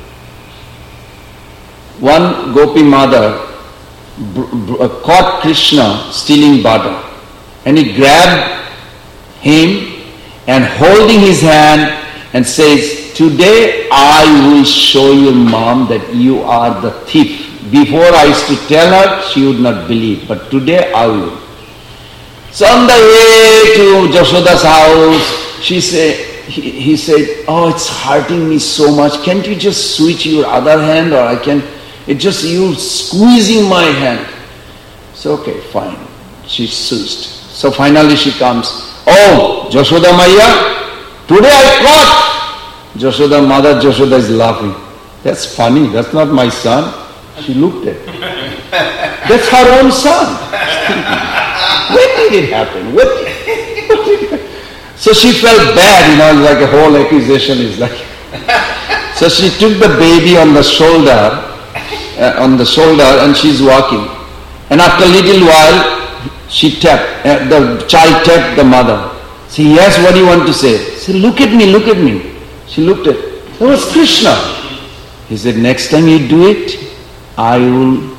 one Gopi mother caught Krishna stealing butter, and he grabbed him and holding his hand and says, today I will show your mom that you are the thief. Before I used to tell her, she would not believe, but today I will. So on the way to Jashoda's house, she said, he, he said, oh, it's hurting me so much. Can't you just switch your other hand, or I can, it just, you're squeezing my hand. So okay, fine. She switched. So finally she comes, oh, Jashoda Maya, today I caught. Jashoda, mother Jashoda is laughing. That's funny, that's not my son. She looked at him. That's her own son. When did did it happen? What, what did it? So she felt bad, you know, like a whole accusation is like. So she took the baby on the shoulder, uh, on the shoulder, and she's walking. And after a little while, she tapped, uh, the child tapped the mother. Say, yes, what do you want to say? Say, look at me, look at me. She looked at, that was Krishna. He said, next time you do it, I will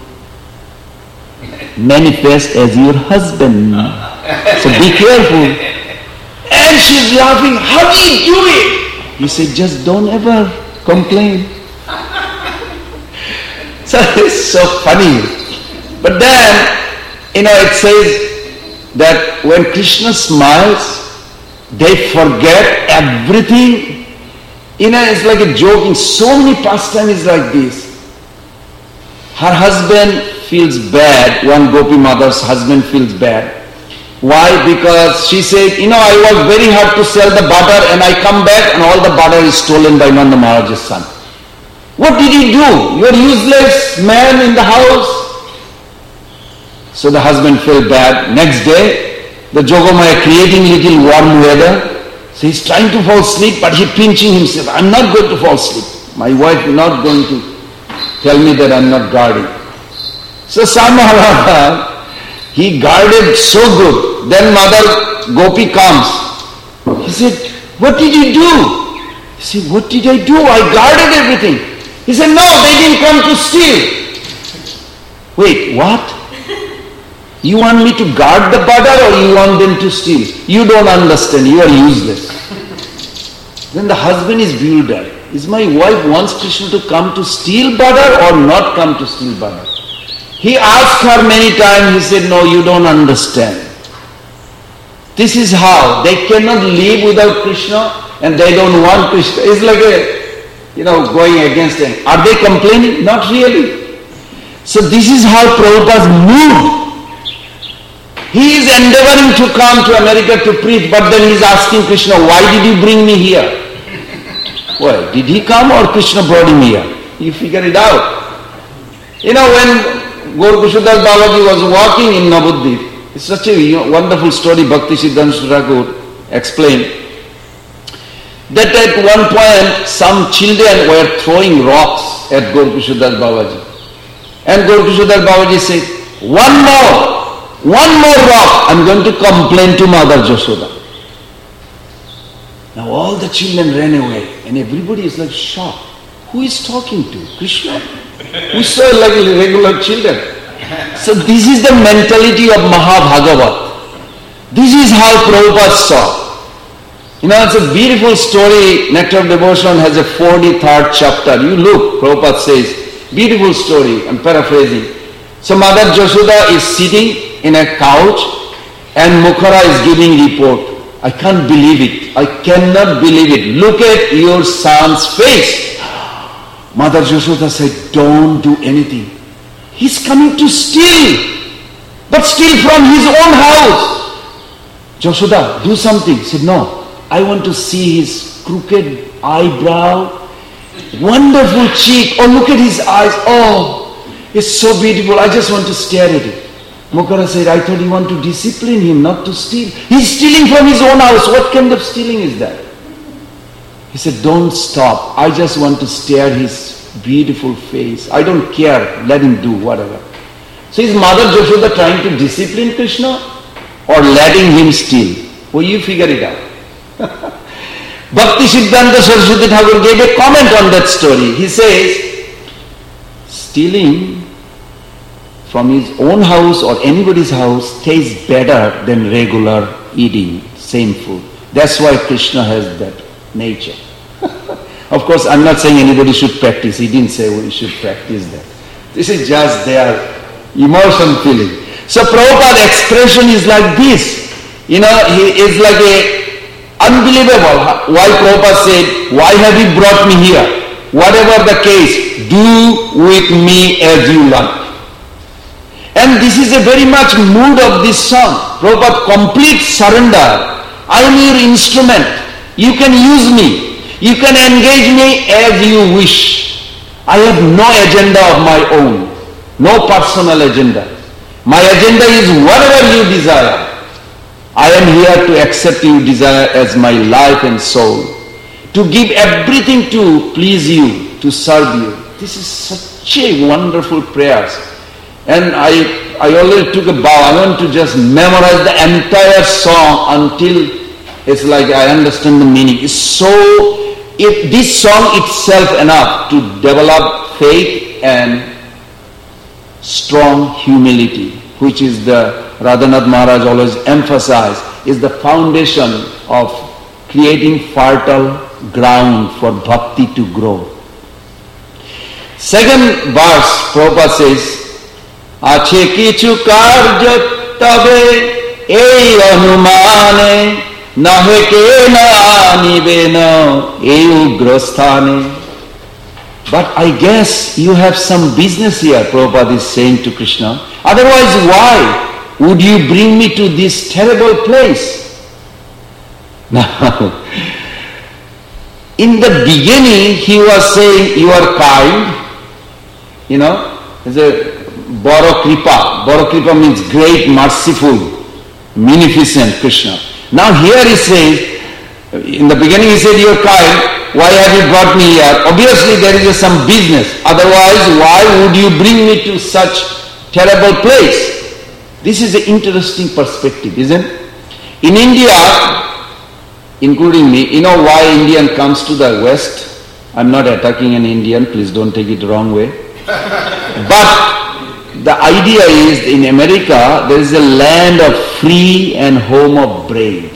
manifest as your husband. So be careful. And she's laughing, how do you do it? He said, just don't ever complain. So it's so funny. But then, you know, it says that when Krishna smiles, they forget everything. You know, it's like a joking. So many pastimes like this. Her husband feels bad. One Gopi mother's husband feels bad. Why? Because she said, you know, I worked very hard to sell the butter and I come back and all the butter is stolen by Nanda Maharaj's son. What did he do? You're a useless man in the house. So the husband felt bad. Next day, the Jogamaya creating little warm weather. So he's trying to fall asleep, but he pinching himself. I'm not going to fall asleep. My wife not going to tell me that I'm not guarding. So somehow he guarded so good. Then Mother Gopi comes. He said, what did you do? He said, what did I do? I guarded everything. He said, no, they didn't come to steal. Wait, what? You want me to guard the butter or you want them to steal? You don't understand, you are useless. Then the husband is bewildered. Is my wife wants Krishna to come to steal butter or not come to steal butter? He asked her many times, he said, no, you don't understand. This is how. They cannot live without Krishna and they don't want Krishna. It's like a, you know, going against them. Are they complaining? Not really. So this is how Prabhupada's mood. He is endeavoring to come to America to preach, but then he is asking Krishna, why did you bring me here? Why? Did he come or Krishna brought him here? You figure it out. You know, when Gaur Kushadhar Babaji was walking in Navadvip, it's such a wonderful story Bhakti Siddhanta Thakur explained, that at one point some children were throwing rocks at Gaur Kushadhar Babaji. And Gaur Kushadhar Babaji said, one more! One more rock, I'm going to complain to Mother Jashoda. Now all the children ran away and everybody is like shocked. Who is talking to? Krishna? We saw like regular children. So this is the mentality of Mahabhagavat. This is how Prabhupada saw. You know, it's a beautiful story. Nectar of Devotion has a forty-third chapter. You look, Prabhupada says, beautiful story, I'm paraphrasing. So Mother Jashoda is sitting in a couch and Mukhara is giving report. I can't believe it. I cannot believe it. Look at your son's face. Mother Jashoda said, don't do anything. He's coming to steal, but steal from his own house. Jashoda, do something. He said, no, I want to see his crooked eyebrow, wonderful cheek. Oh, look at his eyes. Oh, it's so beautiful. I just want to stare at it. Mukhara said, I thought you want to discipline him, not to steal. He's stealing from his own house. What kind of stealing is that? He said, don't stop. I just want to stare his beautiful face. I don't care. Let him do whatever. So is Mother Jashoda trying to discipline Krishna or letting him steal? Well, you figure it out. Bhakti Siddhanta Saraswati Thakur gave a comment on that story. He says, stealing from his own house or anybody's house tastes better than regular eating same food. That's why Krishna has that nature. Of course, I'm not saying anybody should practice. He didn't say we should practice that. This is just their emotion feeling. So Prabhupada's expression is like this. You know, he is like a unbelievable. Why Prabhupada said, why have you brought me here? Whatever the case, do with me as you like. And this is a very much mood of this song. Prabhupada, complete surrender. I am your instrument. You can use me. You can engage me as you wish. I have no agenda of my own. No personal agenda. My agenda is whatever you desire. I am here to accept you, desire, as my life and soul, to give everything to please you, to serve you. This is such a wonderful prayer. And I, I already took a vow. I want to just memorize the entire song until it's like I understand the meaning. It's so, if this song itself enough to develop faith and strong humility, which is the Radhanath Maharaj always emphasized, is the foundation of creating fertile ground for bhakti to grow. Second verse, Prabhupada says, Ache kichu karya tabe ei anumane nahe ke na anibe na ei ugrasthane. But I guess you have some business here, Prabhupada is saying to Krishna. Otherwise, why would you bring me to this terrible place? Now, in the beginning, he was saying, you are kind. You know, there's a Boro Kripa. Boro Kripa means great, merciful, munificent Krishna. Now here he says, in the beginning he said, you are kind. Why have you brought me here? Obviously there is some business. Otherwise, why would you bring me to such terrible place? This is an interesting perspective, isn't it? In India, including me, you know why Indian comes to the West? I'm not attacking an Indian, please don't take it the wrong way. But the idea is, in America, there is a land of free and home of brave.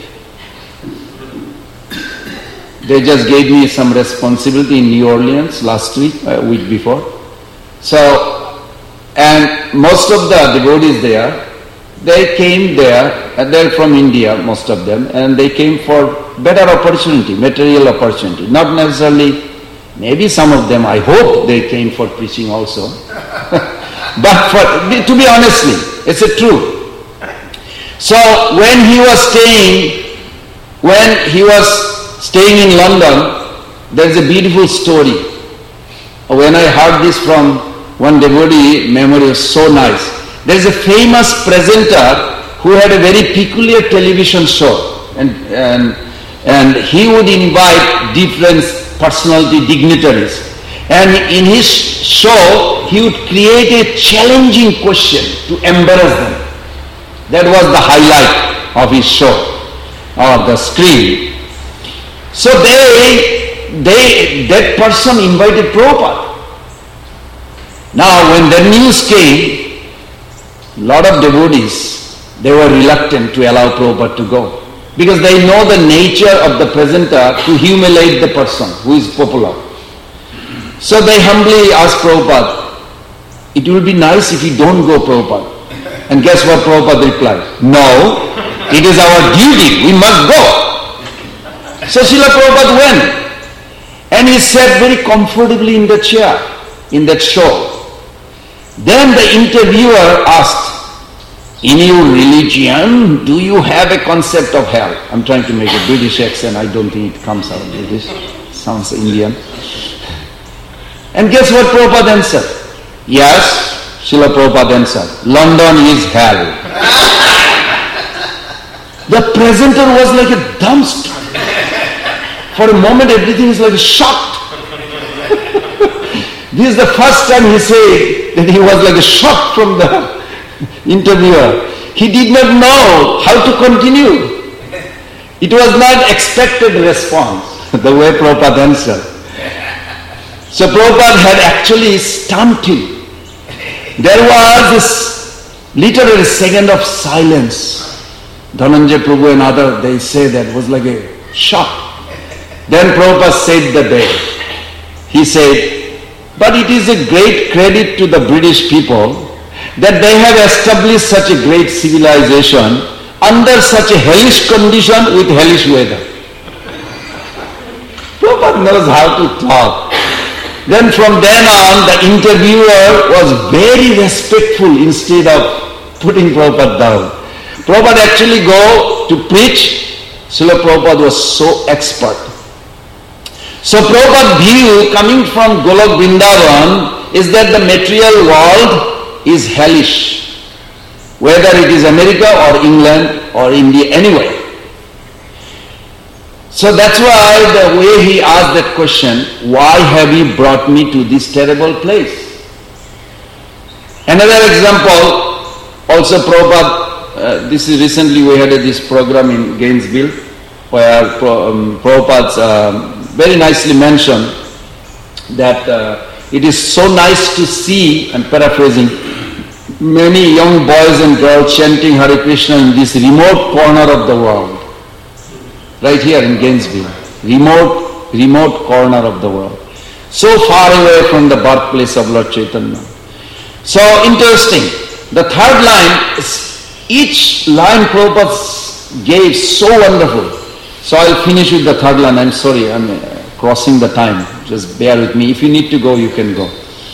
They just gave me some responsibility in New Orleans last week, a week before. So, and most of the devotees there, they came there, and they're from India, most of them, and they came for better opportunity, material opportunity. Not necessarily, maybe some of them, I hope they came for preaching also. But for, to be honestly, it's a truth. So when he was staying, when he was staying in London, there is a beautiful story. When I heard this from one devotee, memory was so nice. There is a famous presenter who had a very peculiar television show, and, and, and he would invite different personality dignitaries. And in his show, he would create a challenging question to embarrass them. That was the highlight of his show, or the screen. So they, they, that person invited Prabhupada. Now when the news came, a lot of devotees, they were reluctant to allow Prabhupada to go. Because they know the nature of the presenter to humiliate the person who is popular. So they humbly asked Prabhupada, it will be nice if you don't go, Prabhupada. And guess what Prabhupada replied? No, it is our duty, we must go. So Srila Prabhupada went, and he sat very comfortably in the chair, in that show. Then the interviewer asked, in your religion, do you have a concept of hell? I'm trying to make a British accent, I don't think it comes out British, sounds Indian. And guess what Prabhupada answered? Yes, Srila Prabhupada answered, London is hell. The presenter was like a dumbstruck. For a moment everything is like shocked. This is the first time he said that he was like a shock from the interviewer. He did not know how to continue. It was not expected response, the way Prabhupada answered. So Prabhupada had actually stumped him. There was this literally second of silence. Dhananjay Prabhu and others, they say that was like a shock. Then Prabhupada said the day. He said, but it is a great credit to the British people that they have established such a great civilization under such a hellish condition with hellish weather. Prabhupada knows how to talk. Then from then on, the interviewer was very respectful instead of putting Prabhupada down. Prabhupada actually go to preach. Srila Prabhupada was so expert. So Prabhupada's view coming from Golok Vrindavan is that the material world is hellish. Whether it is America or England or India, anywhere. So that's why the way he asked that question, why have you brought me to this terrible place? Another example, also Prabhupada, uh, this is recently we had a, this program in Gainesville where um, Prabhupada uh, very nicely mentioned that uh, it is so nice to see, I'm paraphrasing, many young boys and girls chanting Hare Krishna in this remote corner of the world. Right here in Gainesville, remote, remote corner of the world. So far away from the birthplace of Lord Chaitanya. So interesting. The third line, each line Prabhupada gave so wonderful. So I'll finish with the third line. I'm sorry, I'm uh, crossing the time. Just bear with me. If you need to go, you can go.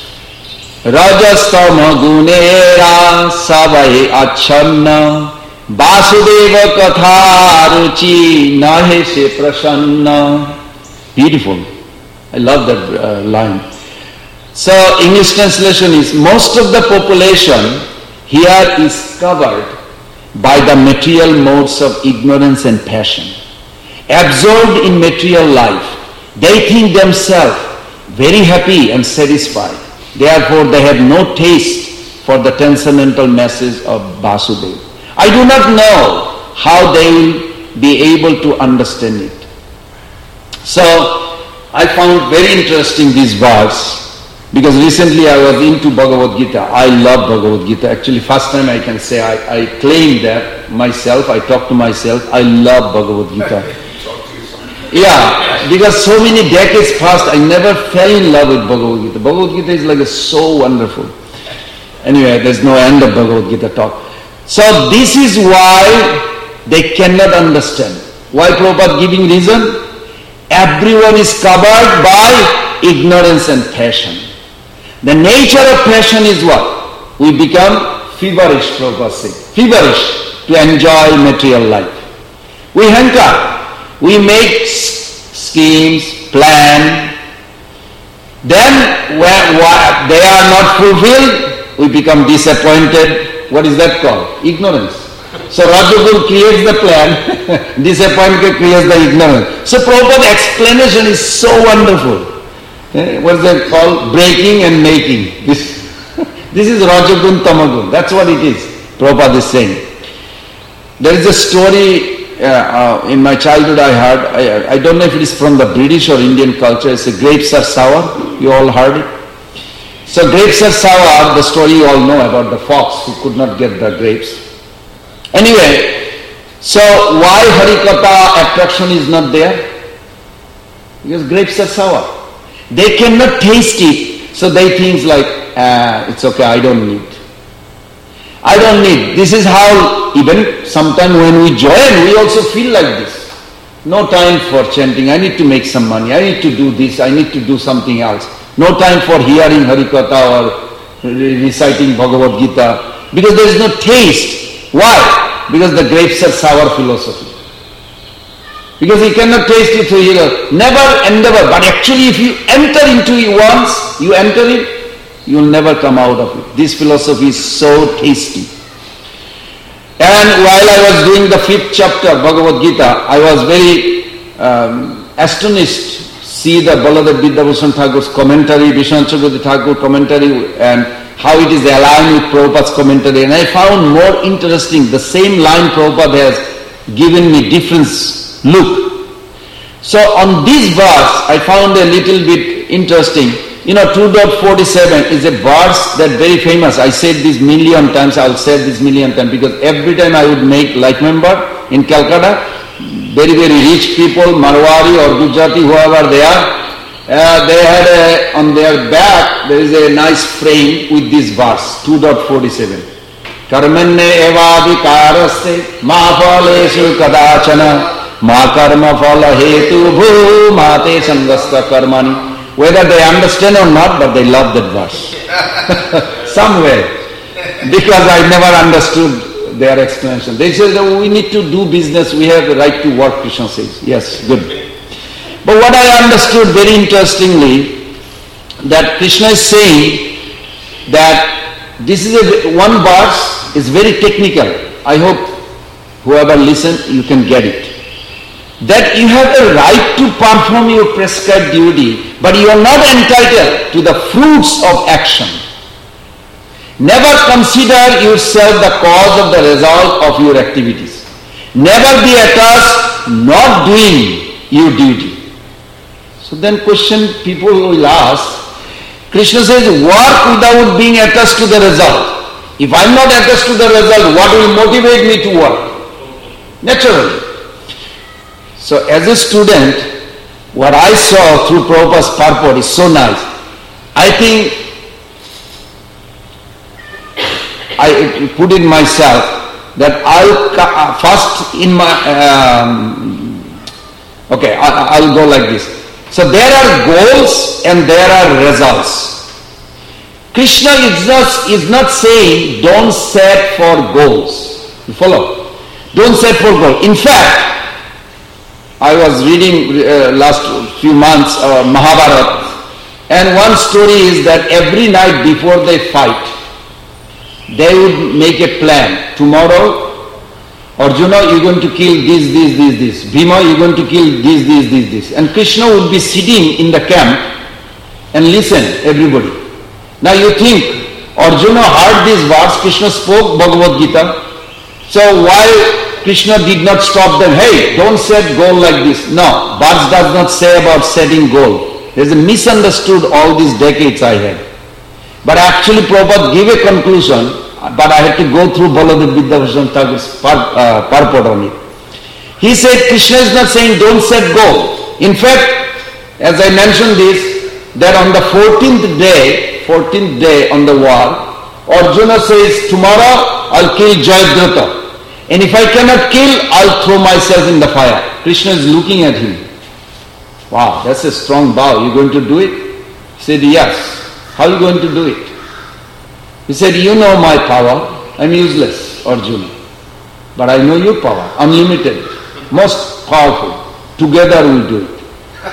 Rajastama gunera savai achanna Vasudeva katha ruchi nahe se prasanna. Beautiful. I love that uh, line. So English translation is, most of the population here is covered by the material modes of ignorance and passion. Absorbed in material life, they think themselves very happy and satisfied. Therefore they have no taste for the transcendental message of Vasudeva. I do not know how they will be able to understand it. So, I found very interesting this verse, because recently I was into Bhagavad Gita. I love Bhagavad Gita. Actually, first time I can say I, I claim that myself, I talk to myself, I love Bhagavad Gita. Yeah, because so many decades passed, I never fell in love with Bhagavad Gita. Bhagavad Gita is like a, so wonderful. Anyway, there's no end of Bhagavad Gita talk. So this is why they cannot understand. Why Prabhupada giving reason? Everyone is covered by ignorance and passion. The nature of passion is what? We become feverish, Prabhupada said. Feverish to enjoy material life. We hanker. We make schemes, plan. Then when they are not fulfilled, we become disappointed. What is that called? Ignorance. So Rajagun creates the plan, disappointment creates the ignorance. So Prabhupada's explanation is so wonderful. Eh, what is that called? Breaking and making. This, this is Rajagun Tamagun. That's what it is. Prabhupada is saying. There is a story uh, uh, in my childhood I heard. I, I don't know if it is from the British or Indian culture. It's a grapes are sour. You all heard it? So grapes are sour, the story you all know about the fox who could not get the grapes. Anyway, so why Harikatha attraction is not there? Because grapes are sour. They cannot taste it, so they think like, ah, it's okay, I don't need. I don't need. This is how even sometimes when we join, we also feel like this. No time for chanting, I need to make some money, I need to do this, I need to do something else. No time for hearing Harikatha or reciting Bhagavad Gita, because there is no taste. Why? Because the grapes are sour philosophy. Because you cannot taste it through your never endeavor, but actually if you enter into it once, you enter it, you will never come out of it. This philosophy is so tasty. And while I was doing the fifth chapter of Bhagavad Gita, I was very um, astonished see the Baladev Vidyabhushan Thakur's commentary, Vishwanath Chakravarti Thakur commentary, and how it is aligned with Prabhupada's commentary. And I found more interesting, the same line Prabhupada has given me different look. So on this verse, I found a little bit interesting. You know, two point forty-seven is a verse that very famous. I said this million times, I'll say this million times, because every time I would make life member in Calcutta, very, very rich people, Marwari or Gujarati, whoever they are, uh, they had a, on their back, there is a nice frame with this verse, two point forty-seven. Karmanne eva vikaraste ma phaleshu kadachana ma karma phala hetu bhu mate sangasta karmani. Whether they understand or not, but they love that verse. Somewhere. Because I never understood their explanation. They say that we need to do business, we have the right to work, Krishna says. Yes, good. But what I understood very interestingly, that Krishna is saying that this is a, one verse is very technical. I hope whoever listen, you can get it. That you have a right to perform your prescribed duty, but you are not entitled to the fruits of action. Never consider yourself the cause of the result of your activities. Never be attached not doing your duty. So then question people will ask, Krishna says, work without being attached to the result. If I am not attached to the result, what will motivate me to work? Naturally. So as a student, what I saw through Prabhupada's purport is so nice. I think I put in myself that I'll first in my, um, okay, I, I'll go like this. So there are goals and there are results. Krishna is not, is not saying don't set for goals. You follow? Don't set for goals. In fact, I was reading uh, last few months uh, Mahabharata, and one story is that every night before they fight, they would make a plan. Tomorrow, Arjuna, you're going to kill this, this, this, this. Bhima, you're going to kill this, this, this, this. And Krishna would be sitting in the camp and listen, everybody. Now you think, Arjuna heard this verse, Krishna spoke Bhagavad Gita. So why Krishna did not stop them? Hey, don't set goal like this. No, verse does not say about setting goal. There's a misunderstood all these decades I had. But actually Prabhupada gave a conclusion, but I had to go through Baladev Vidyabhushan Thakur's uh, purport on it. He said Krishna is not saying don't set goal. In fact, as I mentioned this, that on the fourteenth day, fourteenth day on the war, Arjuna says, tomorrow I'll kill Jayadratha. And if I cannot kill, I'll throw myself in the fire. Krishna is looking at him. Wow, that's a strong vow. You're going to do it? He said, yes. How are you going to do it? He said, you know my power. I'm useless, Arjuna. But I know your power, unlimited, most powerful. Together we'll do it.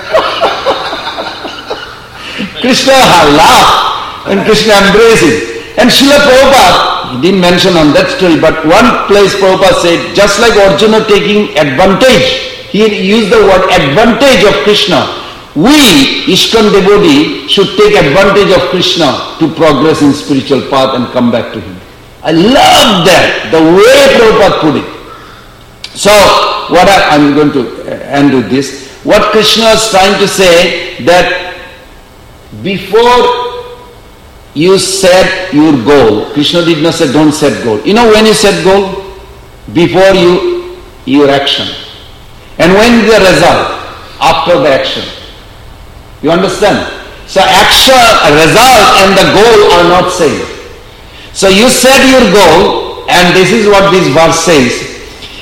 Krishna laughed and Krishna embraced him. And Srila Prabhupada, he didn't mention on that story, but one place Prabhupada said, just like Arjuna taking advantage, he used the word advantage of Krishna. We, ISKCON devotee, should take advantage of Krishna to progress in spiritual path and come back to him. I love that, the way Prabhupada put it. So, what I, I'm going to end with this. What Krishna is trying to say, that before you set your goal, Krishna did not say don't set goal. You know when you set goal? Before you, your action. And when the result? After the action. You understand? So action, result and the goal are not same. So you set your goal, and this is what this verse says.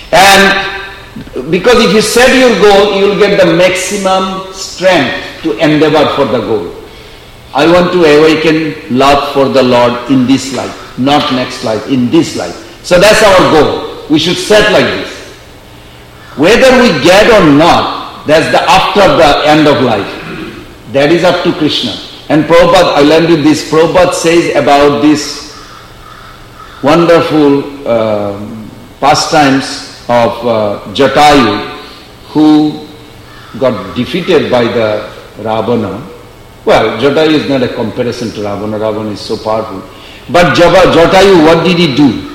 And because if you set your goal, you will get the maximum strength to endeavor for the goal. I want to awaken love for the Lord in this life, not next life, in this life. So that's our goal. We should set like this. Whether we get or not, that's the after the end of life. That is up to Krishna. And Prabhupada, I learned with this, Prabhupada says about this wonderful uh, pastimes of uh, Jatayu, who got defeated by the Ravana. Well, Jatayu is not a comparison to Ravana. Ravana is so powerful. But Jatayu, what did he do?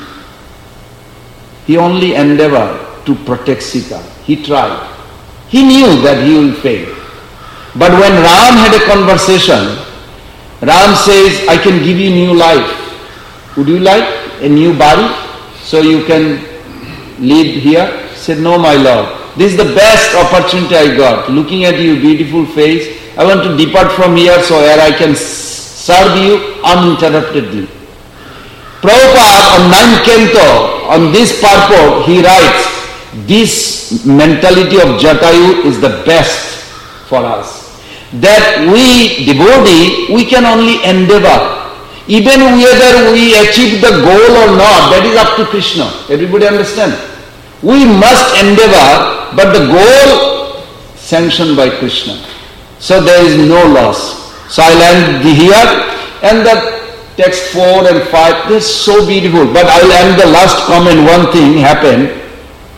He only endeavored to protect Sita. He tried. He knew that he will fail. But when Ram had a conversation, Ram says, I can give you new life. Would you like a new body so you can live here? He said, no, my Lord. This is the best opportunity I got. Looking at your beautiful face, I want to depart from here so where I can serve you uninterruptedly. Prabhupada on ninth canto, on this purport, he writes, this mentality of Jatayu is the best for us. That we, devotee, we can only endeavor. Even whether we achieve the goal or not, that is up to Krishna. Everybody understand? We must endeavor, but the goal sanctioned by Krishna. So there is no loss. So I'll end here, and the text four and five, they're so beautiful. But I'll end the last comment, one thing happened.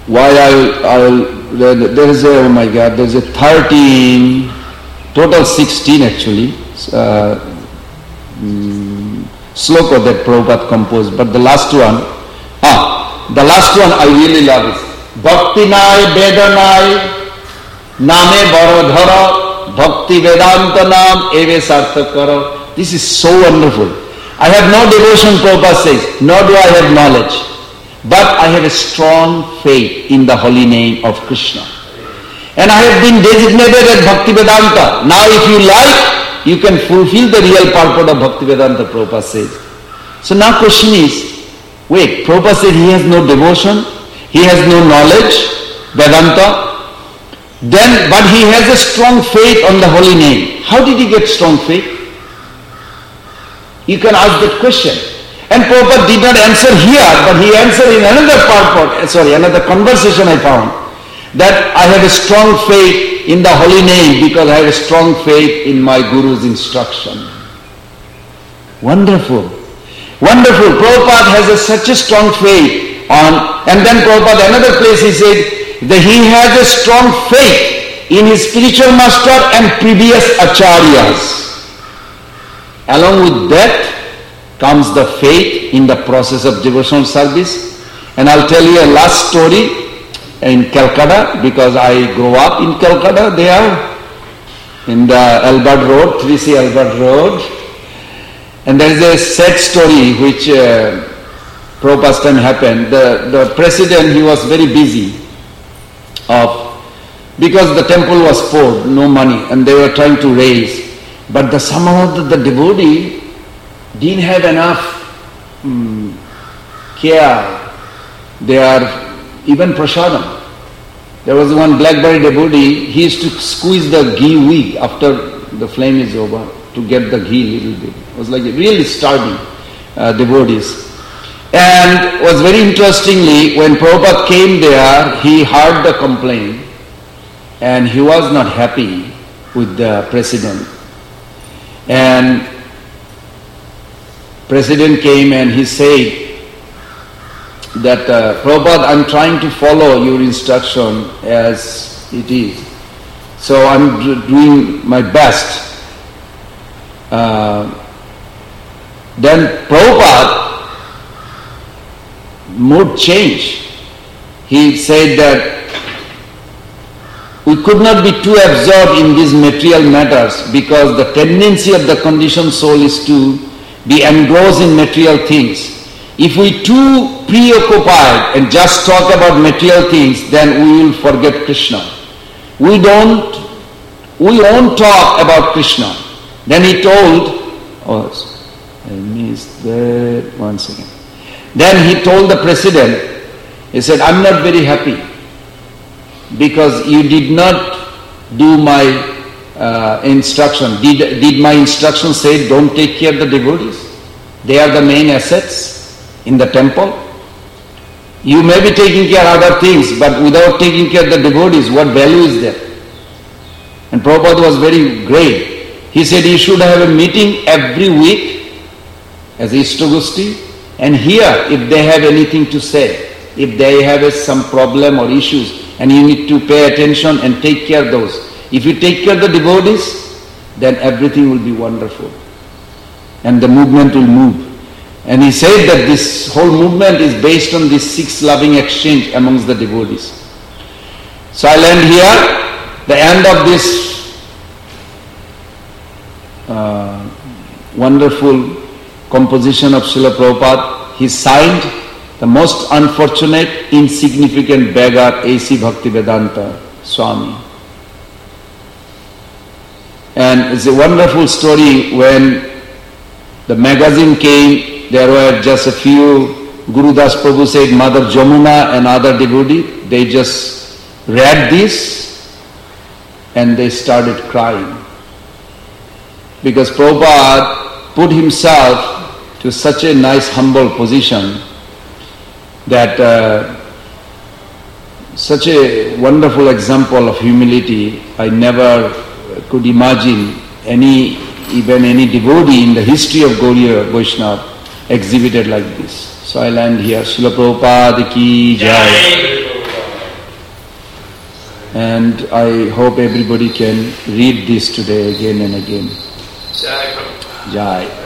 why I'll, I'll, there is a, oh my God, there is a thirteen, total sixteen actually, uh, mm, sloka that Prabhupada composed, but the last one, ah, the last one I really love is, Bhakti nai Vedanai Name Barodhara Bhakti Vedanta Nam Eve Sarthakara. This is so wonderful. I have no devotion, Prabhupada says, nor do I have knowledge, but I have a strong faith in the holy name of Krishna. And I have been designated as Bhakti Vedanta. Now if you like, you can fulfill the real purport of Bhakti Vedanta, Prabhupada says. So now question is, wait, Prabhupada said he has no devotion, he has no knowledge, Vedanta, then, but he has a strong faith on the holy name. How did he get strong faith? You can ask that question. And Prabhupada did not answer here, but he answered in another purport, sorry, another conversation I found, that I have a strong faith in the holy name because I have a strong faith in my Guru's instruction. Wonderful. Wonderful. Prabhupada has a, such a strong faith on, and then Prabhupada, another place he said that he has a strong faith in his spiritual master and previous acharyas. Along with that comes the faith in the process of devotional service. And I'll tell you a last story in Calcutta, because I grew up in Calcutta there, in the Albert Road, three C Albert Road. And there is a sad story which uh, Prabhupada's time happened. The, the president, he was very busy of, because the temple was poor, no money, and they were trying to raise. But the somehow the, the devotee didn't have enough um, care. They are even prasadam. There was one blackberry devotee, he used to squeeze the ghee wig after the flame is over to get the ghee little bit. It was like really starving uh, devotees. And was very interestingly, when Prabhupada came there, he heard the complaint and he was not happy with the president. And president came and he said that uh, Prabhupada, I'm trying to follow your instruction as it is. So I'm d- doing my best. Uh, then Prabhupada, mood change. He said that we could not be too absorbed in these material matters because the tendency of the conditioned soul is to be engrossed in material things. If we too preoccupied and just talk about material things, then we will forget Krishna. We don't, we won't talk about Krishna. Then he told, oh, I missed that, one second. Then he told the president, he said, I'm not very happy because you did not do my uh, instruction. Did, did my instruction say don't take care of the devotees? They are the main assets in the temple. You may be taking care of other things, but without taking care of the devotees, what value is there? And Prabhupada was very great. He said you should have a meeting every week as Ishtagosti, and here if they have anything to say, if they have a, some problem or issues, and you need to pay attention and take care of those. If you take care of the devotees, then everything will be wonderful. And the movement will move. And he said that this whole movement is based on this six loving exchange amongst the devotees. So I'll end here. The end of this uh, wonderful composition of Srila Prabhupada, he signed the most unfortunate, insignificant beggar, A C Bhaktivedanta Swami. And it's a wonderful story. When the magazine came, there were just a few, Gurudas Prabhu said, Mother Jamuna and other devotee, they just read this and they started crying. Because Prabhupada put himself to such a nice humble position that uh, such a wonderful example of humility, I never could imagine any, even any devotee in the history of Gauriya Vaishnava exhibited like this. So I'll end here. Srila Prabhupada ki jai. And I hope everybody can read this today again and again. Jai Prabhupada. Jai.